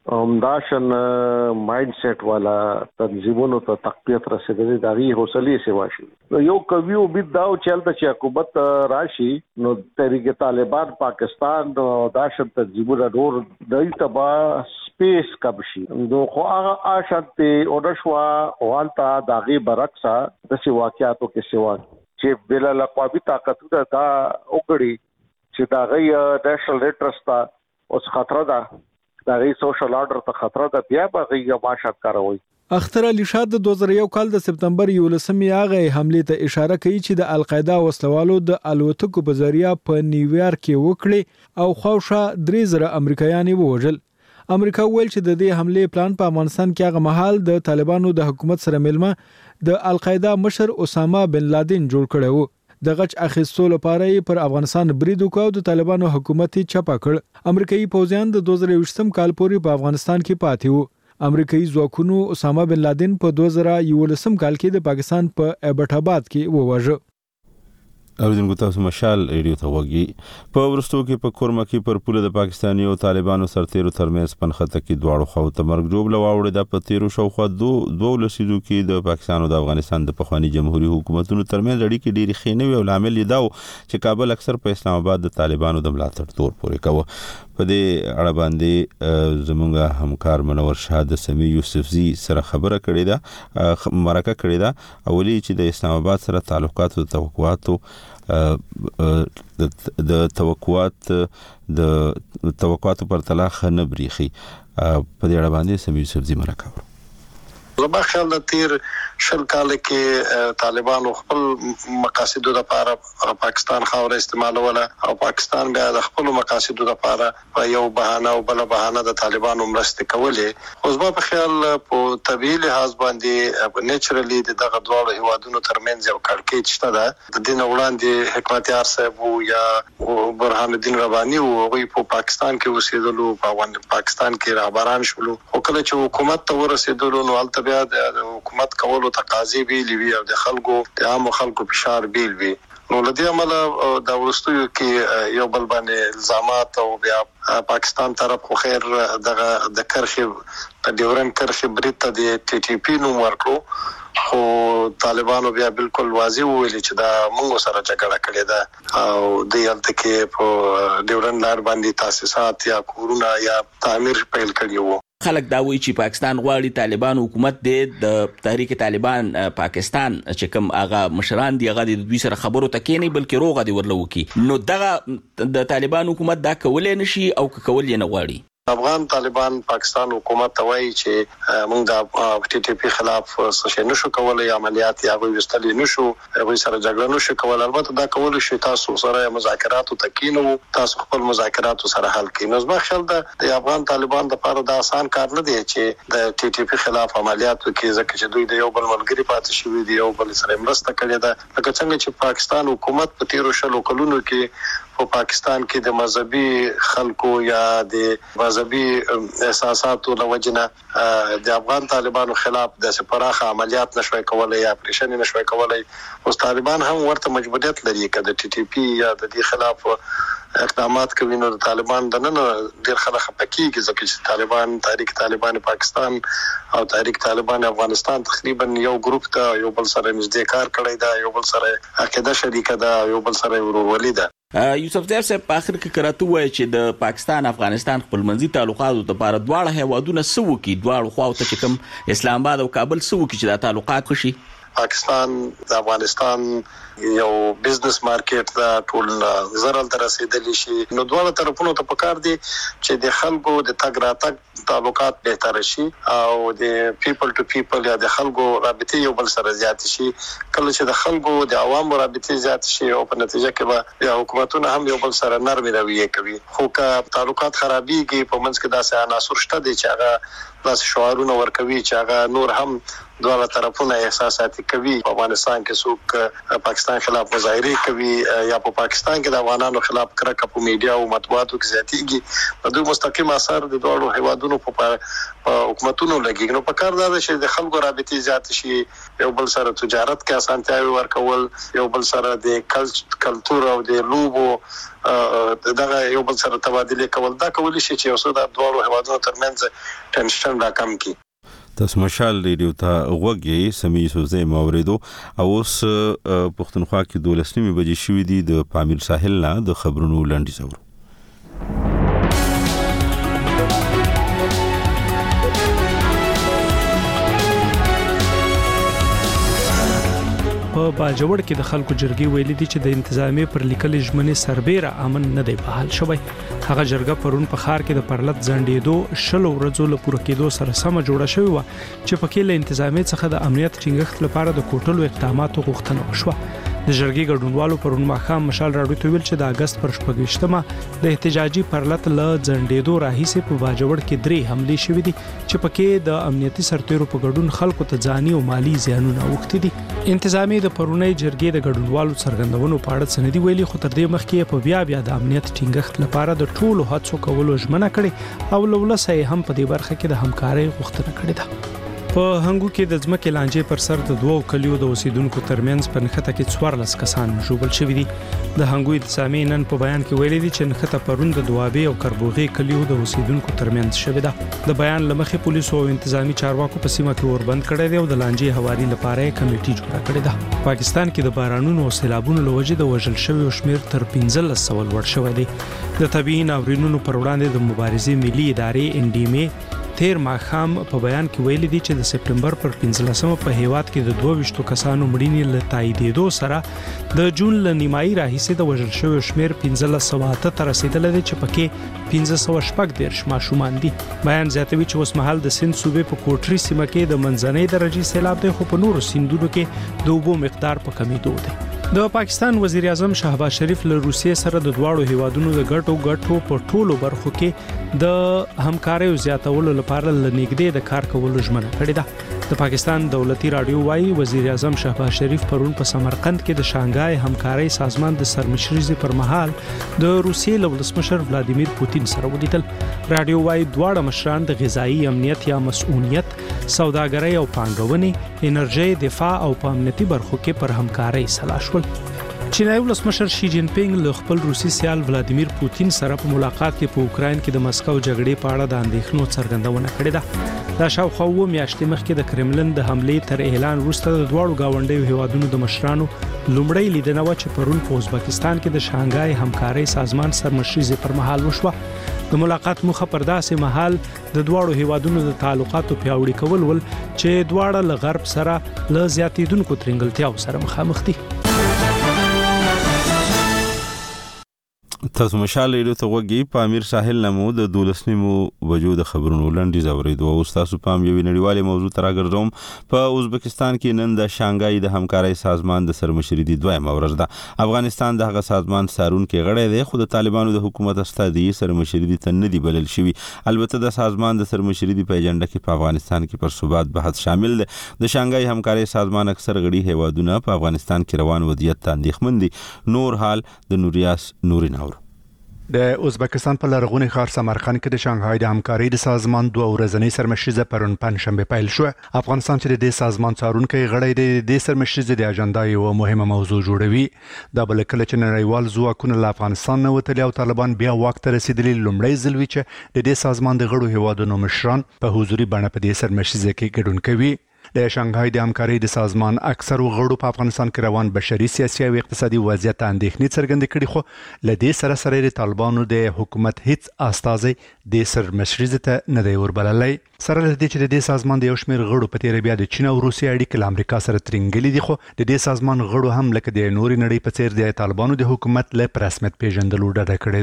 همداشن مایند سیټ والا تنظیمونو ته تقویت رسیدلې د هغې حوصلې سیوا شي. یو قوي امید دا و چې هلته چې حکومت راشي نو تحریک طالبان پاکستان داشن تنظیمونه نور دوی ته به سپیس کم شي. نو خو هغه آشانتې ونه شوه او هلته د هغې برعکسه داسې واقعاتو کې سیوا چې بین الاقوامي طاقتونه دا وکړي چې د هغې نیشنل انټرسټ ته اوس خطره ده، دا غي سوشل آرډر ته خطر ده، بیا به غي ماشات کاروي. اختر علي شاه د دوه زره یو کال د سپتمبر یولسمې هغه حمله ته اشاره کوي چې د القاعده وسلوالو د الوتکو په ذریعہ په نیویارک کې وکړي او خوښه درې زره امریکایان ووژل. امریکا ویل چې د دې حمله پلان په افغانستان کې هغه مهال د طالبانو د حکومت سره ملمه د القاعده مشر اسامه بن لادن جوړ کړی و. د غچ اخیستو لپاره پر افغانستان برید وکاو د طالبانو حکومت چپا کړ. امریکایي پوځیان د دوه زره یو کال پورې په افغانستان کې پاتې وو. امریکایي ځواکونو اسامه بن لادن په دوه زره یو کال کې د پاکستان په ایبټ آباد کې وواژه. اوریدونکو تاسو مشال ریډیو ته وګورئ. په ورستو کې په کورما کې پر پوله د پاکستاني او طالبانو سرتیرو ترمنځ پنخته کې دواړو خواو ته مرګ جوړ لواوړي د پتیرو شاوخوا دوه دوه لسیدو کې د پاکستان او د افغانستان د پخوانی جمهوریت حکومتونو ترمنځ اړیکې ډېری ښې نه وي او لامل یې دا و چې کابل اکثر په اسلام آباد د طالبانو د ملاتړ تور پورې کاوه. په دې اړه باندې زموږ همکار منور شاه د سمي یوسفزي سره خبره کړې ده مرکه کړې ده اولی چې د اسلام آباد سره تعلقات او توقعاتو د توقعات د توقعاتو پر تلاخ نه بریخي. په دې اړه باندې سمي یوسفزي مرکه وکړه. زما خیال د تیر شل کال کې طالبانو خپل مقاصدو لپاره پاکستان خاوره استعمالوله او پاکستان بیا د خپل مقاصدو لپاره په یو بهانه او بل بهانه د طالبانو مرسته کولې. خو زما په خیال په طبيعي لحاظ باندې نیچرالي دغه دوه هیوادونو ترمنځ یو کړکېچ شته ده. د دین وړاندې حکمت یار صاحب یا برهان الدین رباني او هغوی په پاکستان کې اوسېدلو، په پاکستان کې رهبران شولو. خو کله چې حکومت ته ورسېدلو نو هلته بیا د حکومت کولو تقاضي بیل وی او د خلکو د عام خلکو فشار بیل وی. نو لدی عمله د ورستیو کې یو بل باندې الزامات او بیا پاکستان طرف خو خیر دغه د کرخه د ډیورن کرخه بریټ د ټي ټي پی نو ورکړو. خو طالبانو بیا بالکل واضح ویل چې دا موږ سره جګړه کړې ده او د یالته کې په ډیورن لار باندې تاسیسات یا کورونه یا تعمیر پیل کړی وو. خلک دا وایي چې پاکستان غواړي طالبان حکومت د تحریک طالبان پاکستان چې کوم هغه مشران دی هغه د دوی سره خبرو ته کېنی بلکې روغه دی ورلو کی. نو دغه د طالبان حکومت دا کولای نشي او کول یې نه غواړي. افغان طالبان پاکستان حکومت ته وایي چې موږ د ټي ټي پی خلاف څه نشو کولای، عملیات یا غوي وستلې نشو، غوي سره جګړه نشو کولای. البته دا کول شي تاسو سره مذاکرات تکینو، تاسو خپل مذاکرات سره حل کړئ. نو زما خیال ده د افغان طالبان لپاره دا آسان کار نه دی چې د ټي ټي پی خلاف عملیات وکړي، ځکه چې دوی د یو بل ملګری پاتې شوی دی، یو بل سره مرسته کړې ده. لکه څنګه چې پاکستان حکومت په تیرو شلو کلونو کې په پاکستان کې د مذهبي خلکو یا د مذهبي احساساتو لوجنه د افغان طالبانو خلاف د سپراخه عملیات نشوي کولای یا پریشن نشوي کولای. اوس طالبان هم ورته مجبوریت لري چې د ټي ټي پی یا د دې خلاف اقدامات کوي. نو طالبان د نن ډیر خلک پکېږي ځکه چې طالبان تحریک طالبان پاکستان او تحریک طالبان افغانستان تقریبا یو ګروپ ته یو بل سره نږدې کار کړی دا، یو بل سره عقیده شریکه ده، یو بل سره ورورولي ده. یوسف زیب صاحب په اخر کې کراته وایي چې د پاکستان افغانستان خپلمنځي تعلقاتو لپاره دواړه هیوادونه سوو کې دواړو خواو ته چې کوم اسلام آباد او کابل سوو کې چې دا تعلقات وشي. پاکستان د افغانستان یو بزنس مارکیټ دا ټول زرل تر رسیدلی شي. نو دواړه طرفونو ته پکار دي چې د خلکو د تګ راتګ تعلقات بهتر شي او د پیپل ټو پیپل یا د خلکو رابطې یو بل سره زیات شي. کله چې د خلکو د عوامو رابطې زیات شي او په نتیجه کې به یا حکومتونه هم یو بل سره نرمي رویه کوي. خو که تعلقات خرابېږي په منځ کې داسې عناصر شته دي چې هغه داسې شعارونه ورکوي چې هغه نور هم دواړه طرفونه احساساتي کوي. په افغانستان کې څوک پاکستان خلاف مظاهره کوي یا په پاکستان کې د افغانانو خلاف کرکه په میډیا او مطبوعاتو کې زیاتېږي، نو دوی مستقیم اثر د دواړو هیوادونو په حکومتونو لګي. نو په کار دا ده چې د خلکو رابطې زیات شي، یو بل سره تجارت کې اسانتیاوي ورکول، یو بل سره د کلچر او د لوبو دغه یو بل سره تبادله کول. دا کولی شي چې اوسه د دواړو هیوادونو ترمنځ ټنشن راکم کړي. تاسو مشال ریډیو ته وګورئ، سمې سوزې موریدو او اوس پښتونخوا کې دولسمې بجې شوې دي. د پامیر ساحل نه د خبرونو لاندې زور په باجوړ کې د خلکو جرګې ویلي دي چې د انتظامی پر لیکل ژمنې سربېره امن نه دی بحال شوی. هغه جرګه پرون په خار کې د پرلط زنډېدو شل ورځو له پوره کېدو سره سم جوړه شوې و چې پکې له انتظامی څخه د امنیت ټینګښت لپاره د کوټلو اقداماتو غوښتنه وشوه. د جرګې ګډونوالو پرون ماښام مشال راډیو ته ویل چې د اگست پر شپږشتمه د احتجاجي پرلط له زنډېدو راهیسې په باجوړ کې درې حملې شوې دي چې پکې د امنیتي سرتیرو په ګډون خلکو ته ځاني او مالی زیانونه اوښتي دي. انتظامی د پرونی جرګې د ګډونوالو څرګندونو په اړه سندې ویلي، خو تر دې مخکې په بیا بیا د امنیت ټینګښت لپاره د ټولو هڅو کولو ژمنه کړې او لولسه هم په دې برخه کې د همکارۍ غوښتنه کړې ده. په هنګو کې د ځمکې لانجې پر سر د دوو کلیو د اوسیدونکو ترمنځ په نښته کې څوارلس کسان ژوبل شوي دي. د هنګو انتظامی نن په بیان کې ویلي دي چې نښته پرون د دوابې او کربوغې کلیو د اوسیدونکو ترمنځ شوې ده. د بیان لمخې پولیسو او انتظامی چارواکو په سیمه کې اوربند کړی دی او د لانجې هواري لپاره کمیټي جوړه کړې ده. پاکستان کې د بارانونو او سیلابونو له وجې د وژل شویو شمیر تر پنځلس سوه لوړ شوی دی. د طبیعي ناورینونو پر وړاندې د مبارزې ملي ادارې ان ډي ام اے تیر ماښام په بیان کې ویلي دي چې د سپټمبر پر پنځلسمه په هیواد کې د دوه ویشتو کسانو مړینې له تاییدېدو سره د جون له نیمایي راهیسې د وژل شویو شمیر پنځلس سوه اته ته رسېدلی دی چې پکې پنځه سوه شپږ دېرش ماشومان دي. بیان زیاتوي چې اوس مهال د سند صوبې په کوټري سیمه کې د منځنۍ درجې سیلاب دی، خو په نورو سیندونو کې د اوبو مقدار په کمېدو دی. د پاکستان وزیر اعظم شهباز شریف له روسیې سره د دواړو هیوادونو د ګټو ګټو په ټولو برخو کې د همکارۍ زیاتولو لپاره لنیږدې د کار کولو ژمنه کړې ده. د پاکستان دولتي رادیو وايي وزیر اعظم شهباز شریف پرون په سمرقند کې د شانګهای همکارۍ سازمان د سرمشرۍ پر مهال د روسیې له ولسمشر ولادیمیر پوتین سره ولیدل. رادیو وايي دواړه مشران د غذایی امنیت یا مسؤلیت، سوداګرۍ او پانګونې، انرژي، دفاع او په امنیتي برخو کې پر همکارۍ سلا شول. چینایي ولسمشر شي جین پینګ له خپل روسي سیال ولادیمیر پوتین سره په ملاقات کې په اوکراین کې د مسکو جګړې په اړه د اندېښنو څرګندونه کړې ده. دا شاوخوا اووه میاشتې مخکې د کرملن د حملې تر اعلان وروسته د دواړو ګاونډیو هیوادونو د مشرانو لومړی لیدنه وه چې پرون په ازبکستان کې د شانګهای همکارۍ سازمان سرمشرۍ پر مهال وشوه. د ملاقات موخه پر داسې مهال د دواړو هیوادونو د تعلقاتو پیاوړي کول ول چې دواړه له غرب سره له زیاتېدونکو ترنګلتیاو سره مخامخ دي. تاسو مشال ریډیو ته وګورئ. په امیر ساحل نمو د دولسمو بجو د خبرونو لاندې زوریدو او تاسو پام یو نړیوالې موضوع تر راګرځوم. په ازبکستان کې نن د شانګهای د همکارۍ سازمان د سرمشرۍ د دویمه ورځ ده. افغانستان د هغه سازمان سارون کې غړی دی، خو د طالبانو د حکومت استادي سرمشرۍ ته نه دی بلل شوی. البته د سازمان د سرمشرۍ په ایجنډا کې په افغانستان کې پر ثبات بحث شامل دی. د شانګهای همکارۍ سازمان اکثر غړي هیوادونه په افغانستان کې روان وضعیت ته اندېښمن دي. نور حال د نوریاس نوریناور. د ازبکستان په لرغوني ښار سمرقند کې د شانګهای د همکارۍ د سازمان دوه ورځنۍ سرمشرۍ پرون پنځشنبه پیل شو. افغانستان چې د دې سازمان څارونکی غړی دی، د دې سرمشرۍ د اجنډا یو مهمه موضوع جوړوي. دا بل کله چې نړیوال ځواکونه له افغانستان نه وتلي او طالبان بیا واک ته رسیدلي لومړی ځل وي چې د دې سازمان د غړو هیوادونو مشران په حضوري بڼه په دې سرمشرۍ کې ګډون کوي. د شانګهای د همکارۍ د سازمان اکثر غړو په افغانستان کې روان بشري، سیاسي او اقتصادي وضعیت ته اندېښنې څرګندې کړې، خو له دې سره سره د طالبانو د حکومت هیڅ استازی د سرمشرۍ ته نه دی وربللی. سره له دې چې د دې سازمان د یو شمېر غړو په تېره بیا د چین او روسیې اړیکې له امریکا سره ترنګلې دي، خو د دې سازمان غړو هم لکه د نورې نړۍ په څېر د طالبانو د حکومت له په رسمیت پیژندلو ډډه کړې ده.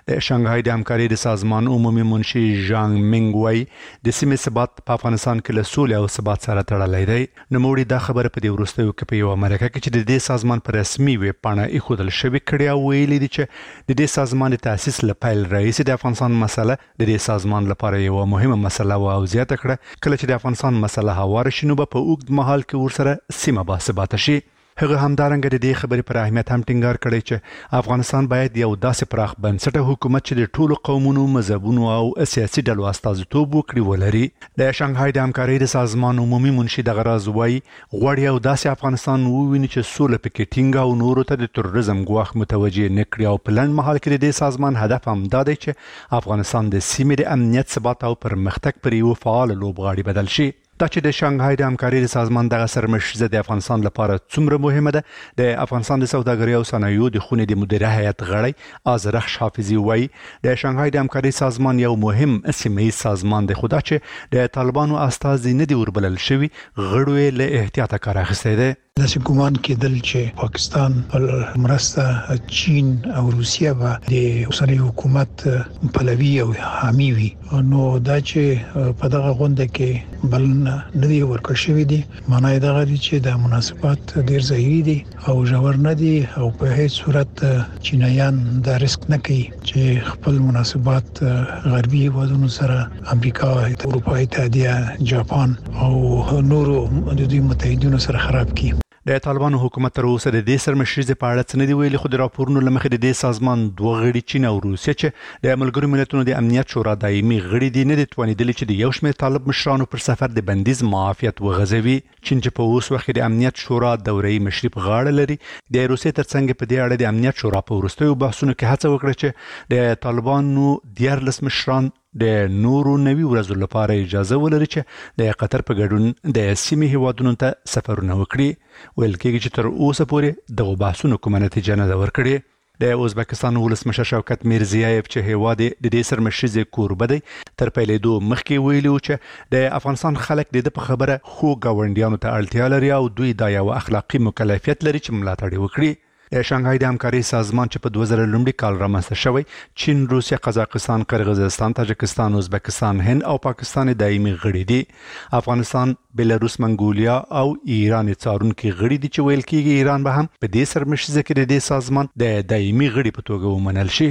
د شانګهای د همکارۍ د سازمان عمومي منشي ژانګ منګ وای د سیمې ثبات په افغانستان کې له سولې او ثبات سره تړلی دی. نوموړي دا خبره په دې وروستیو کې په یو امریکا کې چې د دې سازمان په رسمي ویب پاڼه ایښودل شوې کړې او ویلي دي چې د دې سازمان د تاسیس له پیل راهیسې د افغانستان مسله د دې سازمان لپاره یو مهمه مسله و او زیاته کړه کله چې د افغانستان مسله هواره شي نو به په اوږد مهال کې ورسره سیمه باثباته شي. هغه همدارنګه د دې خبرې پر اهمیت هم ټینګار کړی چې افغانستان باید یو داسې پراخ بنسټه حکومت چې د ټولو قومونو، مذهبونو او سیاسي ډلو استازیتوب وکړي ولري. د شانګهای د همکارۍ د سازمان عمومي منشي دغه راز وایي غواړي یو داسې افغانستان وویني چې سوله پکې ټینګه او نورو ته د تروریزم ګواښ متوجه نه کړي او په لنډ مهال کې د دې سازمان هدف هم دا دی چې افغانستان د سیمې د امنیت، ثبات او پرمختګ پر یو فعال لوبغاړي بدل شي. دا چې د شانګهای د همکارۍ د سازمان دغه سرمشریزه د افغانستان لپاره څومره مهمه ده د افغانستان د سوداګرۍ او صنایعو د خونې د مدیره هیئت غړی آذرخش حافظي وایي د شانګهای د همکارۍ سازمان یو مهم سیمه ییز سازمان دی، خو دا چې د طالبانو استازي نه دی وربلل شوي غړو یې له احتیاطه کار اخیستی دی. داسې ګمان کېدل چې پاکستان په مرسته چین او روسیه به د اوسنی حکومت پلوي او حامی وي، نو دا چې په دغه غونډه کې بلنه نه دی ورکړل شوې دي معنی دغه دی چې د مناسبات ډیر ظاهري دي او ژور نه دي او په هیڅ صورت چینایان دا ریسک نه کوي چې خپل مناسبات غربي هیوادونو سره امریکا، اروپا اتحادیه، جاپان او نورو د دوی متحدینو سره خراب کړي. د طالبانو حکومت تر اوسه د دې سرمشریزې په اړه څه نه دی ویلي، خو د راپورونو له مخې د دې سازمان دوه غړي چین او روسیه چې د ملګرو ملتونو د امنیت شورا دایمي غړي دي نه دي توانیدلي چې د یو شمېر طالب مشرانو پر سفر د بندیز معافیت وغځوي. چین چې په اوس وخت کې د امنیت شورا دوره‌ای مشري په غاړه لري، د روسیې ترڅنګ په دې اړه د امنیت شورا په وروستیو بحثونو کې هڅه وکړه چې د طالبانو دیارلس مشران د نورو نوي ورځو لپاره اجازه ولري چې د قطر په ګډون د سیمې هیوادونو ته سفرونه وکړي. ویل کېږي چې تر اوسه پورې دغه بحثونو کومه نتیجه نه ده ورکړې. د ازبکستان ولسمشر شوکت میرزیایف چې هیواد د دې سرمشریزې کوربه دی تر پیلېدو مخکې ویلي و چې د افغانستان خلک د په خبره خو ګاونډیانو ته اړتیا لري او دوی دا یو اخلاقي مکلفیت لري چې ملاتړ وکړي. د شانګهای د همکارۍ سازمان چې په دوه زره لومړي کال رامنځته شوی چین، روسیه، قزاقستان، قرغیزستان، تاجکستان، ازبکستان، هند او پاکستان دایمي غړي دي. افغانستان، بلاروس، منګولیا او ایران څارونکي غړي دي چې ویل کېږي ایران به هم په دې سرمشریزه کې د دې سازمان د دایمي غړي په توګه ومنل شي.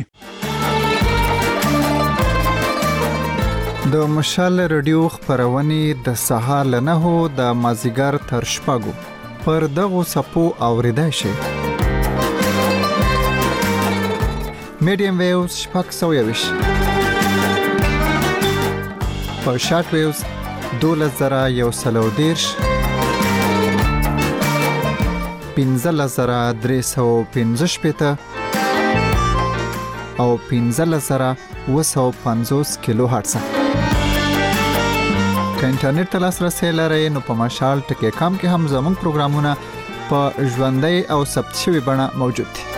د مشال رادیو خبرونه د سهار له نهو د مازیګر تر شپږو پر دغه سپو اوریدای شي. میډیم ویوز شپږ سوه یویش په شارټ ویوز دولس زره یو سل او دېرش پنځلس زره درې سوه پنځه شپېته او پنځلس زره اووه سوه پنځوس کیلو هرتز. که انټرنیټ ته لاسرسی لرئ نو په مشال ټکی کام کې هم زموږ پروګرامونه په ژوندۍ او ثبت شوي بڼه موجود دي.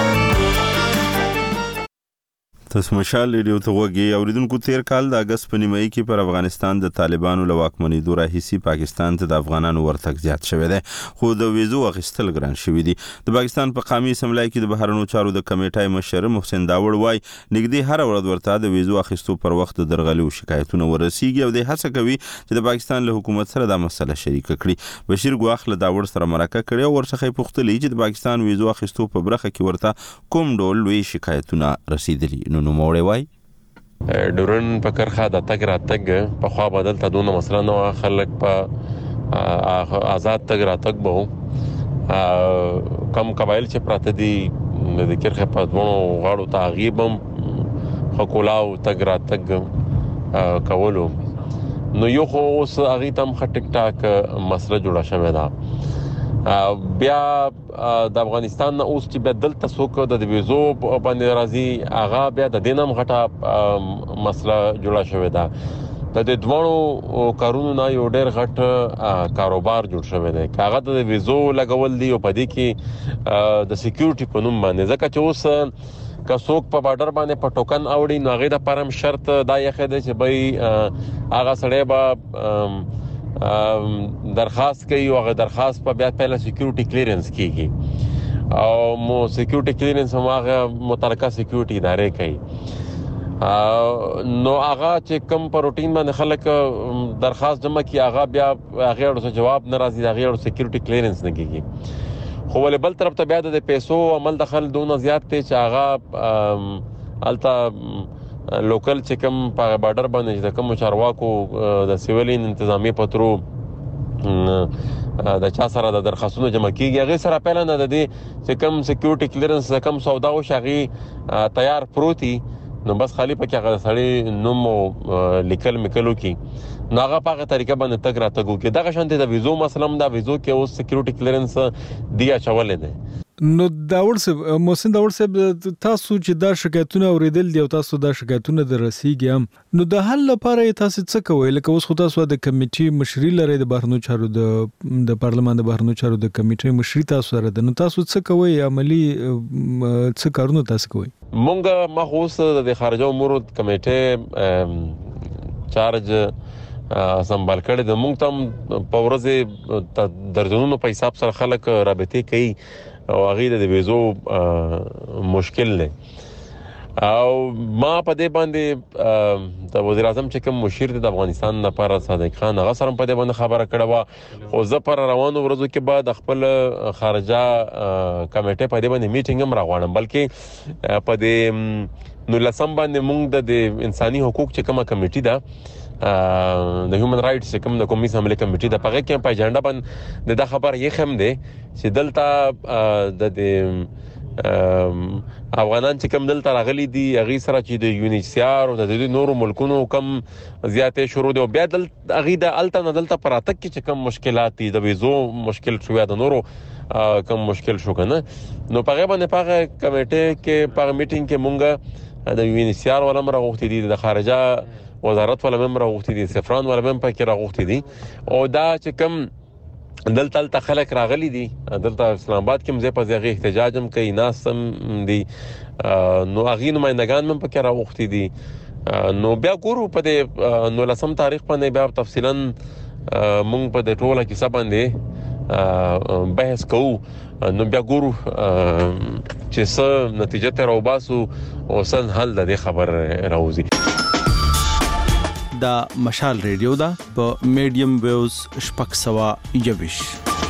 تاسو مشال ریډیو ته وګورئ. اوریدونکو تیر کال د اگست په نیمایي کې پر افغانستان د طالبانو له واکمنېدو راهیسې پاکستان ته د افغانانو ورتګ زیات شوی دی، خو د ویزو اخیستل ګران شوي دي. د پاکستان په قومي اسمبلی کې د بهرنیو چارو د کمیټې مشر محسن داوړ وایي نږدې هر ورځ ورته د ویزو اخیستو پر وخت د درغلیو شکایتونه ورسیږي او د هڅه کوي چې د پاکستان له حکومت سره دا مسله شریک کړي. بشیر ګواخ له داوړ سره مرکه کړې او ورڅخه پوښتلې چې د پاکستان ویزو اخیستو په برخه کې ورته کوم ډول لوی شکایتونه رسیدلي. نو نو موړې وایي ډورن په کرخه د تګ راتګ په خوا بدل ته دونه مسله نه خلک په آزاد تګ راتګ به کم قبایل چې پراته دي د کرخه په دوه غاړو تعقیبم خکولاو تګ راتګ کولو نو یو خو اوس هغه تم ټیک ټاک مسله جوړه شوې ده. بیا د افغانستان اوس چې بدل تاسو د ویزو باندې راځي هغه بیا د دینم غټه مسله جوړه شوې ده. د دوه کارونو نه یو ډېر غټ کاروبار جوړ شوی دی. هغه د ویزو لګول دی او په دې کې د سکیورټي په نوم باندې ځکه چې اوس که څوک په بارډر باندې په ټوکن اوړي نو هغه د پرم شرط دا یې دی چې بای هغه سړی به درخواست کوي او هغه درخواست په بیا پهله سکیورټي کلیرنس کیږي او مو سکیورټي کلیننس هم هغه متعلقه سکیورټي ادارې کوي. نو هغه چې کم په روټین باندې خلک درخواست جمع کی هغه بیا هغه ورته جواب ناراضي هغه ورته سکیورټي کلیننس نه کیږي. خو ول بل طرف ته بیا د پیسو عمل دخل دونه زیات ته چې هغه التا لوکل چې کم په بارډر باندې چې کوم چارواکو د سیویلین انتظامی پترو د چا سره د درخواستونو جمع کیږي هغه سره پهل نه د دې چې کم سکیورټي کلیننس کم سودا او شغي تیار پروتي نو بس خالی پکې هغه سړی نوم لیکل میکلو کی ناغه په طریقه باندې تک را تګو کې دغه شانته د ویزو مسلم دا ویزو کې اوس سکیورټي کلیننس دیا چولې ده. نو داور صاحب محسن داور صاحب تاسو چې دا شکایتونه اوریدل دي او تاسو دا شکایتونه درسیږي هم نو د حل لپاره تاسو څه کوئ لکه اوس خو تاسو د کمیټې مشري لري د بهرنیو چارو د د پارلمان د بهرنیو چارو د کمیټې مشري تاسو سره ده نو تاسو څه کوئ عملی څه کارونه تاسو کوئ؟ مونږه مخصوص د خارجه امور کمیټې چارج سمبال کړي د مونږ تم په ورځ درجنونو په حساب سره خلک رابطې کوي او هغه د ویزو مشکل نه او ما په دې باندې د وزیر اعظم چې کوم مشیر د افغانستان لپاره صادق خان هغه سره په دې باندې خبره کړې و او زه پر روانو ورځو کې بعد خپل خارجه کمیټه په دې باندې میټینګ هم راغوړم بلکې په دې نو لسم باندې موږ د انساني حقوق چې کومه کمیټه ده د هیومن رائټس کوم د قومي اسمبلی کمیټې د پغه کې په ایجنډا باندې د خبر یې خم دی چې دلته د افغانان چې کوم دلته راغلي دي هغه سره چې د یونیسیار او د نورو ملکونو کم زیاتې شروع دي او بیا د هغه د الته نه دلته پراتک کې کوم مشکلات دي د ویزو مشکل شو یا د نورو کوم مشکل شو کنه نو پغه باندې پغه کمیټې کې پغه میټینګ کې مونږه د یونیسیار ولهم راغوښتي دي د خارجه وزارت ولا مم راغوښتي دي سفران ولا مم پکې راغوښتي دي او دا چې کوم دلته تل خلک راغلي دي دلته اسلام آباد کې مزه په ځای احتجاج هم کوي ناس هم دي نو هغه نمائندگان مم پکې راغوښتي دي نو بیا ګورو په دې نو لسم تاریخ باندې بیا تفصیلا مونږ په دې ټوله کې سبا باندې بحث کوو نو بیا ګورو چې څه نتیجه ته راوباسو او سن حل د دې خبر راوځي. دا مشال ریډیو دا په میډیم ویوز شپږ سوه یوویش.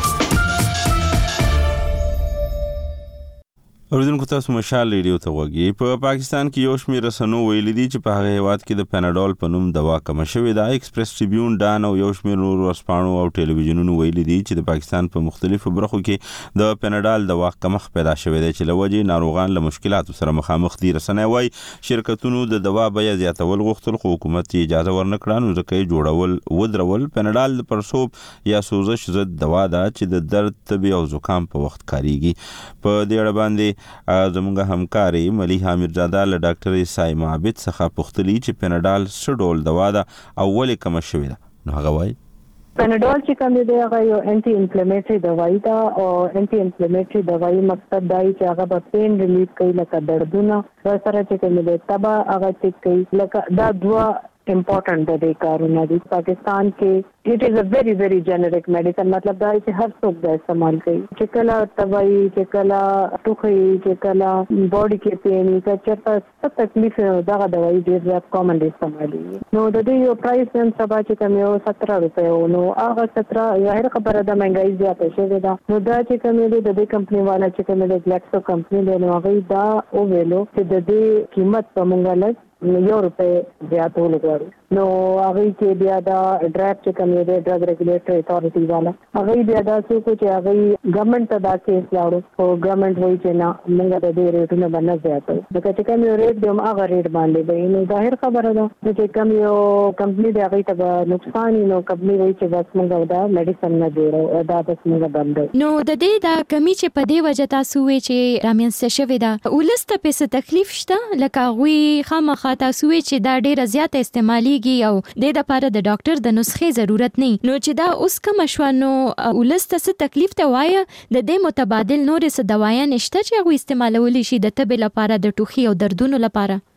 اوریدونکو تاسو مشال ریډیو ته وګورئ. په پاکستان کې یو شمېر رسنیو ویلي دي چې په هغه هیواد کې د پیناډول په نوم دوا کم شوې ده. ایکسپریس ټریبیون ډان او یو شمېر نور ورسپانو او ټلویزیونونو ویلي دي چې د پاکستان په مختلفو برخو کې د پیناډول دوا کمښت پیدا شوی دی چې لوجې ناروغان له مشکلاتو سره مخامخ دي. رسنۍ وايي شرکتونو د دوا بیه زیاتول غوښتل خو حکومت یې اجازه ورنکړه نو ځکه یې جوړول ودرول. پیناډول د پړسوب یا سوزش ضد دوا ده چې د درد تبي او زکام په وخت کاریږي. په دې اړه باندې زموږ همکاري ملیحه میرزاده له ډاکټر سایما عابد څخه پوښتلي چې پیناډول څه ډول دوا ده او ولې کم شوې ده. نو هغه وايي پیناډول چې کوم دی هغه یو انټي انفلیمیټری دوايي ده او انټي انفلیمیټری دوايي مقصد دی چې هغه په پین ریلیف کوي لکه دردونه سره چې کوم دی تبا هغه چې کوي لکه دا دوا امپورټنٹ د دې کارونه دي. پاکستان کې it is a very very generic medicine مطلب دا چې هر څوک دا استعمال کوي چې کله تبعی چې کله ټوخی چې کله باډي کې پین کې چېرته څه تکلیف دا دوايي ډېر زیات کامن استعمالي نو د دې یو پرایس هم سبا چې کوم یو سترہ روپے نو هغه سترہ یو هر خبره د مهنګای زیاته شوې ده نو دا چې کوم دی د دې کمپنی والا چې کوم دی ګلیکسو کمپنی دی نو هغه دا او ویلو چې د دې قیمت په مونږه لږ یو روپے زیاتول غواړي نو هغه کې بیا دا ډراپ چې کوم دی ډرګ ریګولیټری اتھارټي والا هغه بیا دا څه چې هغه ګورنمنت ته دا کیس لاړو او ګورنمنت وایي چې نه موږ د دې ریټونه باندې زیاتو دا چې کوم ریټ دی هغه ریټ باندې دی نو ظاهر خبره ده چې کوم یو کمپنی دی هغه ته نقصان نو کمپنی وایي چې بس موږ دا میډیسن نه جوړو دا بس موږ باندې نو د دې دا کمی چې په دې وجه تاسو وی چې رامنځته شوی دا ولسته په څه تکلیف شته لکه غوي خامخا تاسو وی چې دا ډیره زیاته استعماليږي او د لپاره د ډاکټر د نسخې ضرورت نه نو چې دا اوس کوم شوانو ولسته څه تکلیف ته وای د دې متبادل نورې څه دوايان نشته چې غو استعمالول شي د تبه لپاره د ټوخي او دردونو لپاره.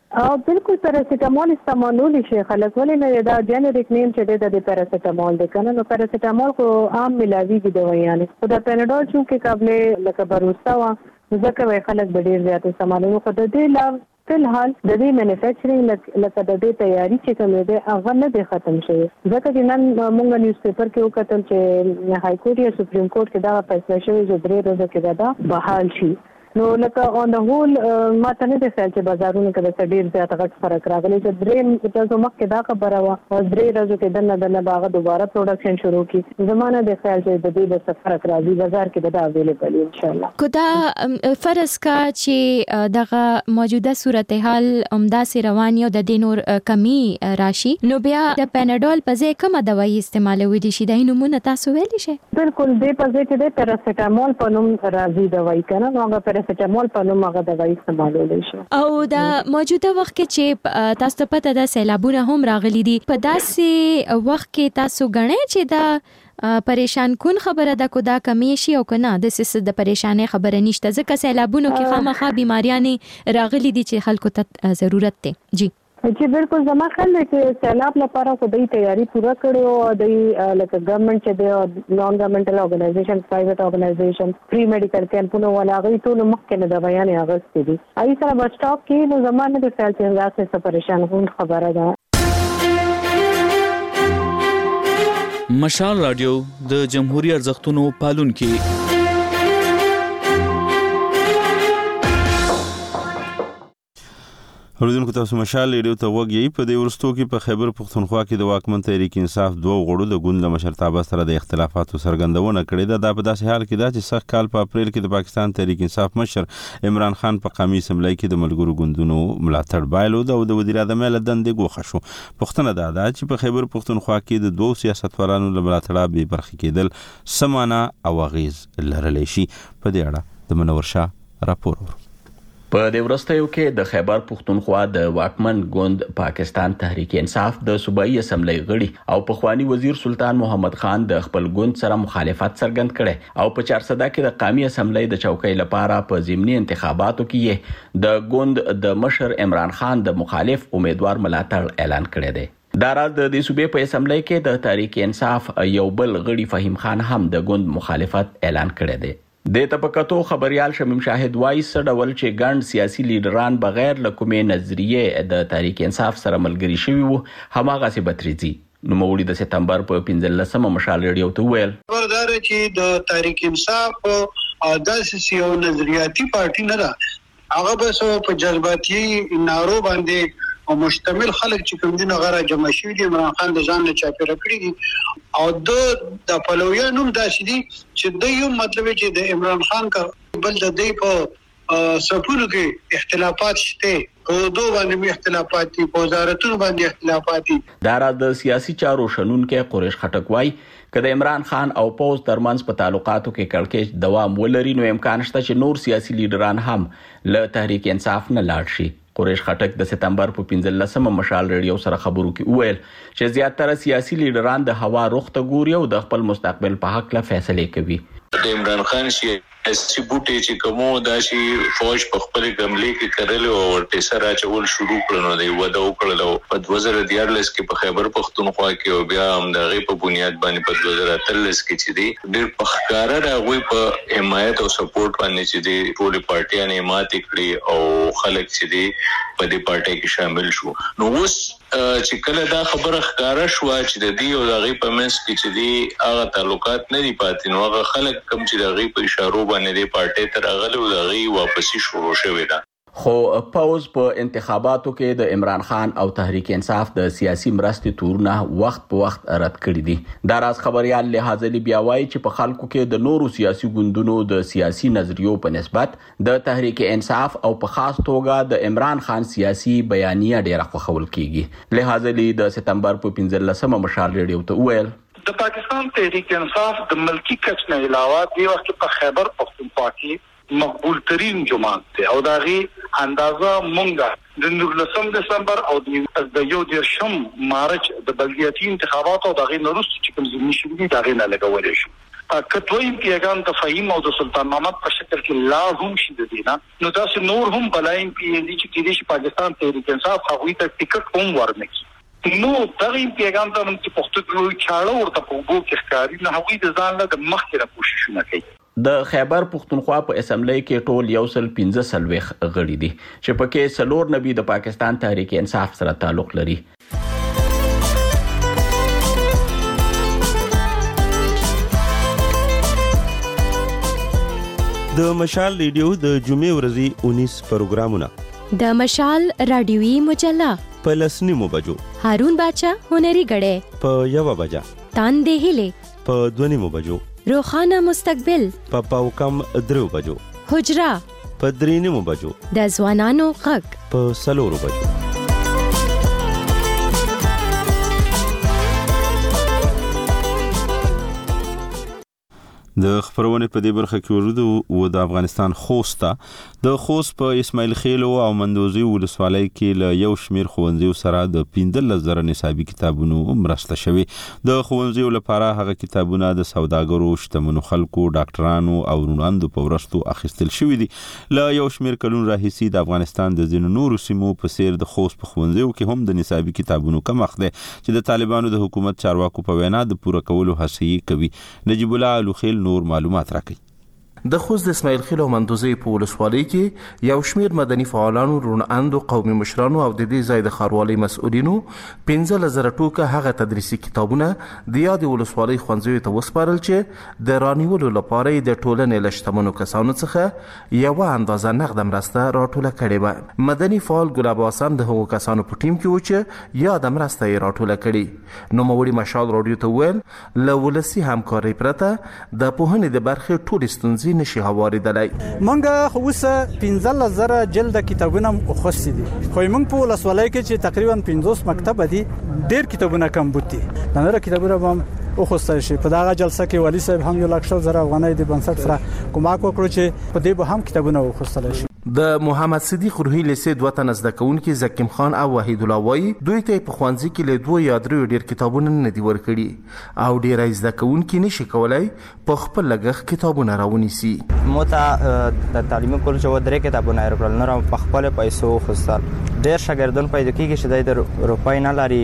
او بالکل پیراسیټامول استعمالول شي خلک ولې نه دا جنریک نیم چې د پیراسیټامول د کنه نو پیراسیټامول کو عام ملاوي دوايان خو دا پیناډول چې قابل لکه بروستا وا ځکه وای خلک ډیر زیات استعمالوي خو د دې لا فلحال د دې مینوفیکچرینګ لکه د دې تیاری چې کومه ده هغه نه ده ختم شوی ځکه چې نن موږ نیوز پیپر کې وکتل چې های کورټ یا سپریم کورټ کې دا فیصله شوی چې درې ورځې کې دا بحال شي نو لکه اون د هول ماته نه د خیال چې بازارونو کې د ډیر زیات غټ فرق راغلی چې درې تاسو مخکې دا خبره وا او درې ورځې کې دنه دنه باغ دوباره پروډکشن شروع کی زمانه د خیال چې د دې د فرق راځي بازار کې دا اویلیبل ان شاء الله کودا فرض کا چې دغه موجوده صورتحال عمده سي رواني او د دینور کمی راشي نو بیا د پیناډول په ځای کومه دوايي استعمالوي دي شي د نمونه تاسو ویلی شي بالکل دې په ځای کې د پیراسیټامول په نوم راځي دوايي کنه نو هغه پیراسیټامول په نوم هغه دوايي استعمالول شي او دا موجوده وخت کې چې تاسو ته پته ده سیلابونه هم راغلي دي په داسې وخت کې تاسو غنئ چې دا پریشان کون خبره ده کو دا کمی شي او کنه د سیس د پریشانه خبره نشته ځکه سیلابونو کې خامخا بیماریاں راغلي دي چې خلکو ته ضرورت ده جی چې بالکل زما خیال دی چې سیلاب لپاره خو د تیاری پوره کړو او د لکه ګورنمنت چې د نان ګورنمنټل اورګنایزیشن پرایویټ اورګنایزیشن فری میډیکل کیمپونو ولا غي ټول مخکې نه د بیان اغستې دي ای سره بسټاپ کې نو زمانه د خیال چې راځي څه پریشان هم خبره ده مشال رادیو د جمهوریت ارزښتونو پالونکي اوریدونکو تاسو مشال ریډیو ته وګورئ په دې ورستو کې په خیبر پختونخوا کې د واکمن تحریک انصاف دوه غړو د ګوند له مشرتابه سره د اختلافاتو څرګندونه کړې ده دا په داسې حال کې ده چې سخت کال په اپریل کې د پاکستان تحریک انصاف مشر عمران خان په قومي اسمبلی کې د ملګرو ګوندونو ملاتړ بایلود او د وزیر اعظم له دندې ګوښه شو پښتنه دا ده چې په خیبر پختونخوا کې د دوه سیاستوالانو له ملاتړه به برخه کېدل سمانه او غیز لرلی شي په دې اړه د منور شاه راپور په د ورستیو کې د خیبر پختونخوا د واکمن ګوند پاکستان تحریک انصاف د صوبایي اسمبلی غړي او پخوانی وزیر سلطان محمد خان د خپل ګوند سره مخالفت څرګند کړي او په چارسده کې د قومي اسمبلی د چوکۍ لپاره په ضمني انتخاباتو کې د ګوند د مشر عمران خان د مخالف امیدوار ملاتړ اعلان کړی دی دا راز د دې صوبې په اسمبلی کې د تحریک انصاف یو بل غړي فهیم خان هم د ګوند مخالفت اعلان کړی دی د تپکاتو خبريال شمیم شاهد وایي سړول چې ګڼ سیاسي لیډران بغیر له کومې نظریه د تحریک انصاف سره ملګری شوي وو هماغه سي بتريزي نو مولي د سپتمبر په پنځلسمه مشال ریډیو ته ویل خبردار چې د تحریک انصاف او د سیاسي نظریاتي پارټي نه ده هغه به په جذباتي نارو باندې او مشتمل خلک چې کوم دین غره جمع شوي دي عمران خان د ځان نه چاپیره کړی دي او د د پلویانو داسې دي چې د یو مطلب چې د عمران خان کا بل د دې په سپورو کې اختلافات شته او دوه باندې اختلافات دي په وزارتونو باندې اختلافات دي دا را د سیاسي چارو شنن کې قریش خټک وای کله عمران خان او پوز ترمنځ په تعلقاتو کې کړکېچ دوام ولري نو امکان شته چې نور سیاسي لیډران هم له تحریک انصاف نه لاړ شي قریش خټک د سپتمبر په پنځلسمه مشال ریډیو سره خبرو کې ویل چې زیاتره سیاسي لیډران د هوا رخ ته ګوري او د خپل مستقبل په حق له فیصله کوي د عمران خان شي اسی بوټي چې کومو د شي فوج په خپل ګملې کې کړل او ورته سره چول شروع کړنو دی ودا وکړل په دوه زره دیارلس کې په خیبر پختونخوا کې او بیا هم د غي په بنیاد باندې په دوه زره اتلس کې چې دی ډېر پخکاره راغوي په حمایت او سپورټ باندې چې دی ټول پارټیانه ماته کړی او خلک چې دی په دې پارټي کې شامل شو نو اوس چې کله دا خبره ښکارا شو چې د دې او د غي په منځ کې چې دی هغه تعلقات نه دی پاتې نو هغه خلک کم چې د غي په اشارو باندې د پارټي تر غلو د غي واپسی شروع شوې ده خو پاوز په انتخاباتو کې د عمران خان او تحریک انصاف د سیاسي مرستې تورونه وخت په وخت رد کړي دي دا راز خبريال لحاظه بیا وایي چې په خلکو کې د نورو سیاسي ګوندونو د سیاسي نظریو په نسبت د تحریک انصاف او په خاص توګه د عمران خان سیاسي بیانیه ډیره خوښول کیږي لحاظه د سپتمبر په پنځلسمه مشال ریډیو ته ویل د پاکستان تحریک انصاف د ملکی کچ نه علاوه دی وخت په خیبر پختونخوا کې مقبول ترين جماعت ته او داغي اندازه مونږه د نولسم دسمبر او د یو دیرشم مارچ د بلدیاتي انتخاباتو داغي نورست چې کوم زمي شوی داغي نه لګولې شو کتوی پیغام د فهیم او د سلطان محمد په شکل کې لا هم شي د دینا نو تاسو نور هم بلایم پی چې کې د پاکستان تحریک انصاف هغوی ته ټیکټ هم ورنکي نو دغه پیغام ته موږ پښتو کې چاړه ورته په وګو کې ښکاری نه هغوی د ځان له مخکې را کوششونه کوي. د خیبر پښتونخوا په اسمبلی کې ټول یو سل پنځه سلويخ غړي دي چې پکې سلور نبی د پاکستان تحریک انصاف سره تعلق لري. د مشال ریډیو د جمعې ورځې انیس پروګرامونه د مشال رادیوي مجله په لسنیمو بجو هارون باچا هنري غړې په یو بجا تاندې هله په دونیمو بجو روخانه مستقبل په پاو کم درو بجو حجرا په درینمو بجو د ځوانانو غږ په سلورو بجو. د خبرونه په دې برخه کې ورودو و د افغانستان خوسته د خوست په اسماعیل خیل او مندوزي ولسوالۍ کې له یو شمیر خوندزیو سره د پنځلس زره نصابي کتابونو مرسته شوی. د خوندزیو لپاره هغه کتابونه د سوداګرو شتمنو خلکو ډاکټرانو او روناندو په ورستو اخیستل شوی دي. له یو شمیر کلون راهیسي د افغانستان د ځینو نورو سیمو په څیر د خوست په خوندزیو کې هم د نصابي کتابونو کم وخت دی چې د طالبانو د حکومت چارواکو په وینا د پوره کولو هڅې کوي. نجیب الله الوخیل نور معلومات راکړي. د خوست د اسماعیل خیل او مندوزي په ولسوالۍ کې یو شمیر مدني فعالانو روناندو قومي مشرانو او د دې ځای د ښاروالۍ مسؤلینو پنځه زره ټوکه هغه تدریسي کتابونه د یاد ولسوالۍ ښوونځیو ته وسپارل چې د رانیولو لپاره د ټولنې له شتمنو کسانو څخه یوه اندازه نغده مرسته راټوله کړې وه. مدني فعال ګلاب حسن د هغو کسانو په ټیم کې و چې یاده مرسته یې راټوله کړې. نوموړي مشال راډیو ته وویل له ولسي همکارۍ پرته د پوهنې د برخې ټولې ستونزې نشي هواریدلی. مونږ خو اوس پنځلس زره جلد کتابونه خوستي دي خو موږ په ولسوالۍ کې چې تقریبا پنځوس مکتب دي ډېر کتابونه کم بوتي دا نه کتابونه هم او خوستل شي. په دغه جلسه کې ولی صاحب هم یو لک زره افغانۍ د بنسټ سره کومک وکړو چې په دې به هم کتابونه وخوستل شي. د محمد صدیق روحی لیسې دوه تنه زده کوونکي زکیم خان او وحید الله وایي دوی ته په ښوونځي کې له دوه یا درې ډېر کتابونه نه دي ورکړي او ډېری زده کوونکي نشي کولای په خپل لګښت کتابونه راونیسي. مو ته د تعلیمي کولج و درې کتابونه ورکړل نو په خپل پیسو خوستل. ډېر شاګردان پیدا کیږي چې د روپۍ نه لري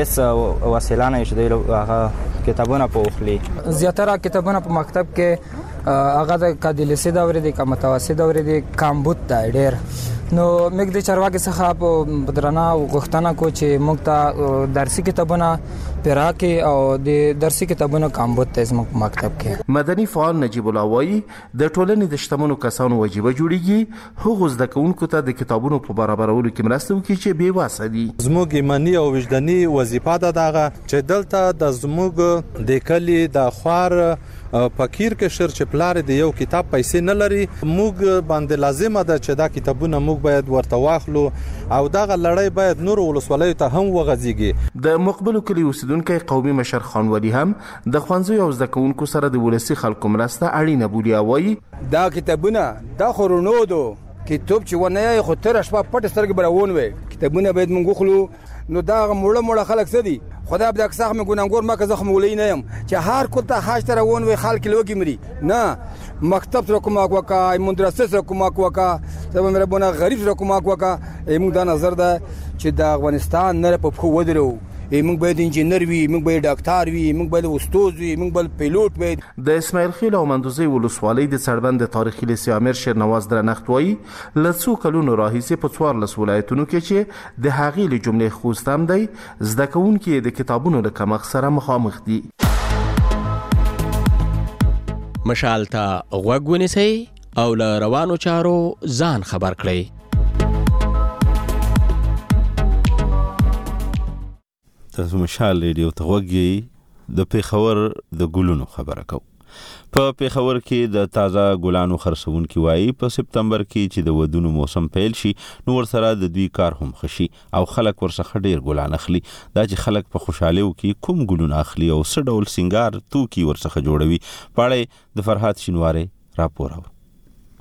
هیڅ وسیله نه شي د هغه کتابونه په اخلي. زیاتره کتابونه په مکتب کې هغه د کادلیسي دورې د کمتواسي دورې د کامبوت دا ډېر نو موږ د چارواکي څخه په درنه غوښتنه کو چې موږ ته درسي کتابونه پیراکي او د درسي کتابونو کامبوت ته زموږ مکتب کې. مدني فعال نجیب الله وایي د ټولنې د شتمنو کسانو واجب جوړیږي هغه زده کوونکو ته د کتابونو په برابرولو کې مرسته وکړي چې بې واسه دي. زموږ ایمانی او وجداني وظیفه ده دغه چې دلته د زموږ د کلی د خوار فقیر کشر چې پلار دی یو کتاب پیسې نه لري موږ باندې لازمه ده چې دا کتابونه موږ باید ورته واخلو او دغه لړۍ باید نور ولسوالیو ته هم وغځيږي. د مقبلو کلی اوسیدونکو قومي مشر خان ولی هم د خوانزو او زده کوونکو سره د ولسی خلکو مرسته اړینه بولي او وایي دا کتابونه د خورونو دو کتاب چې ونه خو تر شپه پټ سترګې براون وي کتابونه باید مونږ خلو نو دا مړه مړه خلک سدي خدا به اکثر مې ګونګور ما که زخم ولې نه يم چې هر کوته حاج تر ون وي خلک لوګي مري نه مکتب سره کومه وکا مدرسې سره کومه وکا سبا مې ربونه غریب سره کومه وکا موږ دا نظر ده چې د افغانستان نه په خو ودرو موږ باید انجینر وي موږ باید ډاکټر وي موږ باید استاد وي موږ باید پیلوټ وي. د اسماعیل خیل او مندوزي ولسوالۍ د سړبند تاریخي لیسې امیر شیرنواز درنښت وایي له څو کلونو راهیسې په څوارلس ولایتونو کې چې د هغې له جملې خوست هم دی زده کوونکي د کتابونو له کمښت سره مخامخ دي. مشال ته غوږ ونیسئ او له روانو چارو ځان خبر کړئ. تاسو مشال ریډیو ته غوږی د پیښور د ګلونو خبره کو. په پیښور کې د تازه ګلانو خرڅونکي وایي په سپتمبر کې چې د ودونو موسم پیل شي نو ورسره د دوی کار هم خشي او خلک ورڅخه ډیر ګلان اخلي. دا چې خلک په خوشالیو کې کوم ګلونه اخلي او څه ډول سنگار توکي ورڅخه جوړوي. پاړې د فرحات شینواره راپور.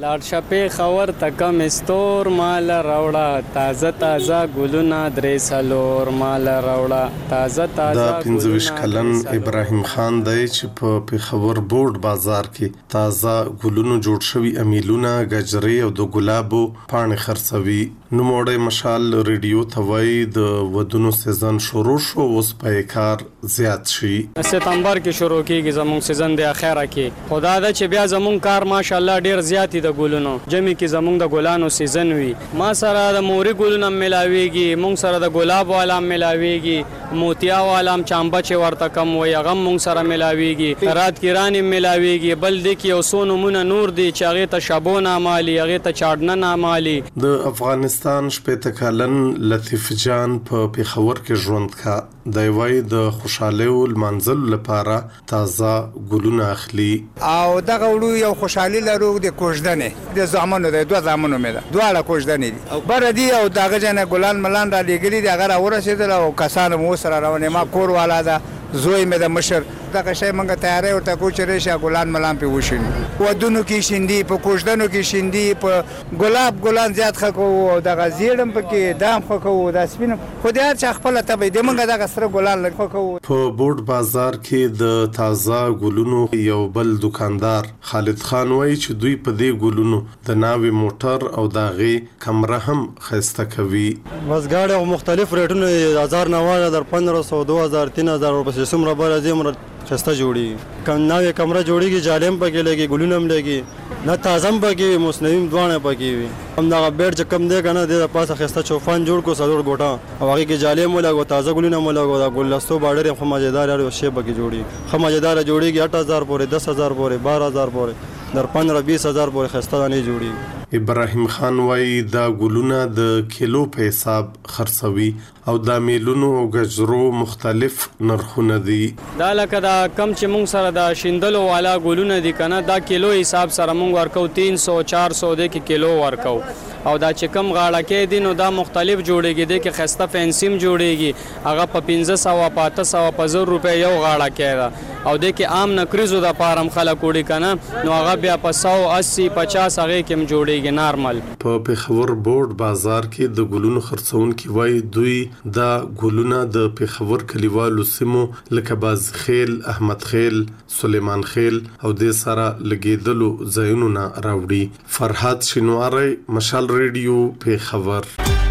لاړ شپې خور تکم استور مال راوړه تازه تازه ګلونه درې سلور مال راوړه تازه تازه دا پنځه ویشت کلن ابراهیم خان دی چې په پیښور بورډ بازار کې تازه ګلونو جوړ شوي امیلونه ګجرې او د ګلابو پاڼې خرڅوي. نوموړی مشال ریډیو ته وایي د ودونو سیزن شروع شو، اوس په کار زیات شي. ستمبر کې شروع کیږي زموږ سیزن د اخره کې. خدا دا چې بیا زموږ کار ماشاءالله ډیر زیات دی د ګلونو. جمع کې زموږ د ګلانو سیزن وي. ما سره د موري ګلونو ملاويږي، مونږ سره د ګلاب والا ملاويږي، موتیا والا چامبا چې ورته کم وي هغه مونږ سره ملاويږي، رات کې رانی ملاويږي. بل د کې اوسونو مون نور دی چې هغه ته شابونه مالی، هغه ته چاډنه مالی. د افغانستان شپږ کلن لطیف جان په پیښور کې ژوند کا دی وای د خوشاله المنزل لپاره تازه ګلونه اخلي او دغه وړو یو خوشحالي لرو د کوژدنې د زامنو د دوه زامنو مې ده دواړه کوژدنې دي بر دي او دغه جن ګلان ملان را لګري د هغه ورسېدل او کسان مو سره روانه ما کور والا ده زوی مې د مشر دغه شی منګه تیارې ورته کو چې ریشه ګلان ملان په وشین ودونو کې شیندي په کوژدنو کې شیندي په ګلاب ګلان زیات خکو او دغه زیړم پکې دام خکو د سپین خو دې هر چا خپل ته د منګه دغه سره ګلان لکو. په بورډ بازار کې د تازه ګلونو یو بل دکاندار خالد خان وایي چې دوی په دې ګلونو د ناوې موټر او داغي کمره هم خسته کوي. وزګاړي او مختلف ریټونه هزار نواله در پندرہ سو دو هزار تین هزار روپے سمره بل ازمره خسته جوړي کم ناوې کمره جوړيږي جالم پکې لګي ګلونه هم لګي نه تازم پکې مصنویم دوانه پکې وي هم دا بیډ چې کم دی کنه د پاسه خسته چوفان جوړ کو سلور ګوټه او هغه کې جالم ولګو تازه ګلونه مولګو دا ګلستو باډر هم مزیدار او شی پکې جوړي خو مزیدار جوړيږي آٹھ ہزار پورې دس ہزار پورې بارہ ہزار پورې در پندرہ بیس ہزار پورې خسته نه جوړي. ابراهیم خان وایي دا ګلونه د کیلو په حساب خرڅوي او د میلونو او گجرو مختلف نرخونه دي. دا لکه دا کم چې مونږ سره د شیندلو والا ګلونه دي کنه دا کیلو حساب سره مونږ ورکو تین سو چار سو د کیلو ورکو او دا چې کم غاړه کې دي نو دا مختلف جوړيږي د کې خسته فینسیم جوړيږي هغه په پنځه سو په اته سو په زر روپے یو غاړه کې ده او د کې عام نکریزو د پارم خلک وړي کنه نو هغه بیا په سو اسی پچاس هغه کې جوړيږي نارمل. په پیښور بورډ بازار کې د ګلونو خرڅونکو وایي دوی دا ګلونه د پیښور کلیوالو سیمو لکه باز خیل، احمد خیل، سلیمان خیل او د سره لګیدلو ځایونو نه راوړي. فرحات شینواری، مشال ریډیو، پیښور.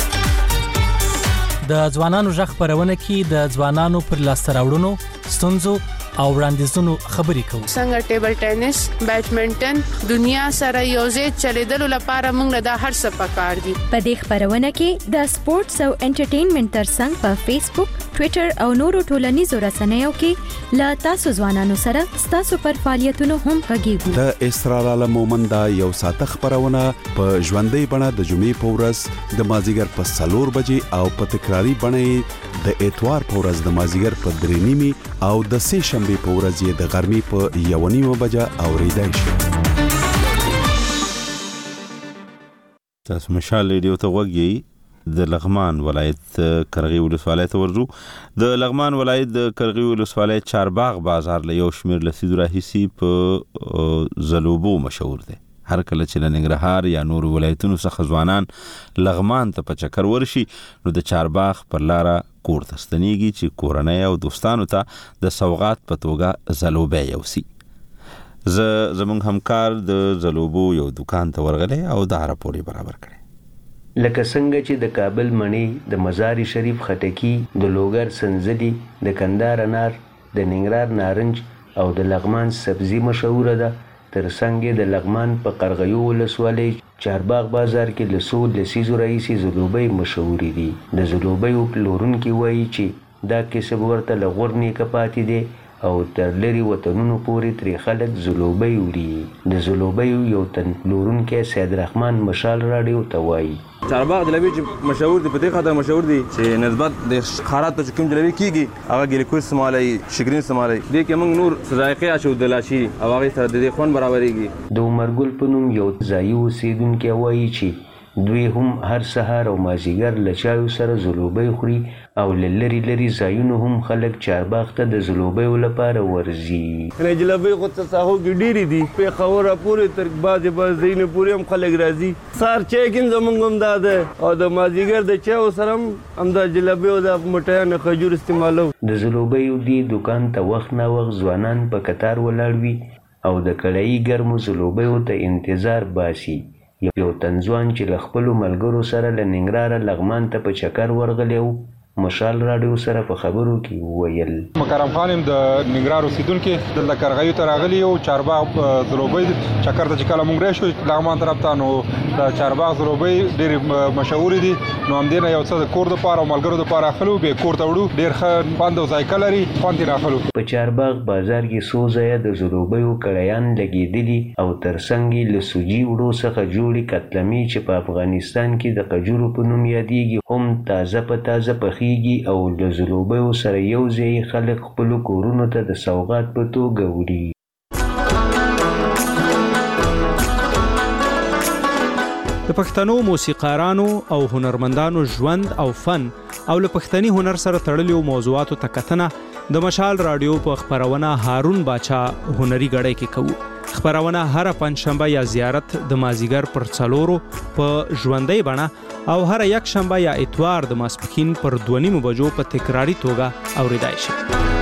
د ځوانانو ژغ خبرونه کې د ځوانانو پر لاسته راوړنو ستونزو او وړاندیزونو خبرې کوو. څنګه ټیبل ټینس، بیډمنټن دنیا سره یوځای چلیدلو لپاره موږ د هر څه پکار دي. په دې خبرونه کې د سپورتس او انټرټینمنټ ترڅنګ په فیسبوک، ټوئیټر او نورو ټولنیزو رسنیو کې لا تاسو ځوانانو سره تاسو پر فعالیتونو هم غږیږو. د اسرار عالم مومند یو ساعت خبرونه په ژوندۍ بڼه د جمعې په ورځ د مازیګر په سلور بجې او په تکراری بڼه د اتوار په ورځ د مازیګر په درې نیمه او د سه شنبه په ورځ یې د غرمې په یو نیمه بجه اوریدای شي. تاسو مشال ریډیو ته وګورئ. د لغمان ولایت کرغی ولسوالۍ ته ورځو. د لغمان ولایت د کرغی ولسوالۍ چارباغ بازار له یو شمیر لسیدو راهیسي په زلوبو مشهور دی. هر کله چې د ننګرهار یا نور ولایتونو څخه ځوانان لغمان ته په چکر ورشي نو د چارباغ پر لاره کور ته ستنیږي چې کورنۍ او دوستانو ته د سوغات په توګه زلوبه یوسي. زه زمونږ همکار د زلوبو یو دکان ته ورغلی او دا راپور برابر کړی. لکه څنګه چې د کابل مڼې، د مزار شریف خټکی، د لوګر سنځلي، د کندهار انار، د ننګرهار نارنج او د لغمان سبزي مشهوره ده. تر څنګ د لغمان په قرغیو ولسوالۍ چارباغ بازار کې لسو لسیزو راهیسې زلوبۍ مشهورې دي. د زلوبیو پلورونکي وایي چې دا کسب ورته له غور نیکه پاتې دی او تر لري وطنونو پورې ترې خلک زلوبۍ وړي. د زلوبیو یو تن پلورونکی سید رحمان مشال راډیو ته وایي چارباغ جلبي چې مشهور دي په دې خاطر مشهور دي چې نسبت د خارات ته کوم جلبي کیږي هغه ګلیکوز سمالای شګرین سمالای دې کې موږ نور ذائقه اچو دلاشي او هغه سره د دې خون برابرېږي. د عمرګل په نوم یو ځایي اوسیدونکی وایي چې دوی هم هر سهار او مازیګر له چایو سره ځلوبۍ خوري او له لرې لرې ځایونو هم خلک چارباغ ته د ځلوبیو لپاره ورځي. جلبۍ خو تساهو کې ډېرې دي، پېښوره پورې تر بعضې بعضې ځایونو پورې هم خلک راځي. سهار چای کې هم زمونږ هم دا ده او د مازیګر د چایو سره هم همدا جلبۍ او د مټیانو خجور استعمالوو. د ځلوبیو دې دوکان ته وخت نا وخت ځوانان په کتار ولاړ وي او د کړایي ګرمو ځلوبیو ته انتظار باسي. یو تنځوان چې له خپلو ملګرو سره له ننګرهاره لغمان ته په چکر ورغلی و مشال راډیو سره په خبرو کې وویل. مکرم خان یم د ننګرهار اوسېدونکی، دلته کرغیو ته راغلي یو چارباغ ځلوبۍ چکر ته چې کله موږ راشو لغمان طرف ته، نو د چارباغ ځلوبۍ ډېرې مشهورې دي. نو همدې نه یو څه د کور دپاره او ملګرو دپاره اخلو، بیا کور ته وړو. ډېر ښه خوند او ذایقه لري، خوند یې راخلو. په چارباغ بازار کې څو ځایه د ځلوبیو کړایان لګېدلي او تر څنګ یې له سوجي وړو څخه جوړې کتلمې چې په افغانستان کې د قجورو په نوم یادېږي هم تازه په تازه پخېږي او د ځلوبیو سره یو ځای خلک خپلو کورونو ته د سوغات په توګه وړي. د پښتنو موسیقارانو او هنرمندانو ژوند او فن او له پښتني هنر سره تړلیو موضوعاتو ته کتنه د مشال راډیو په خپرونه هارون باچا هنري غړی کې کوو. خپرونه هر پنځشنبه یا زیارت د مازیګر پر څلورو په ژوندۍ بڼه او هر یک شنبه یا اتوار د ماسپښین پر دوه نیمو بجو په تکراري توګه اوریدای شي.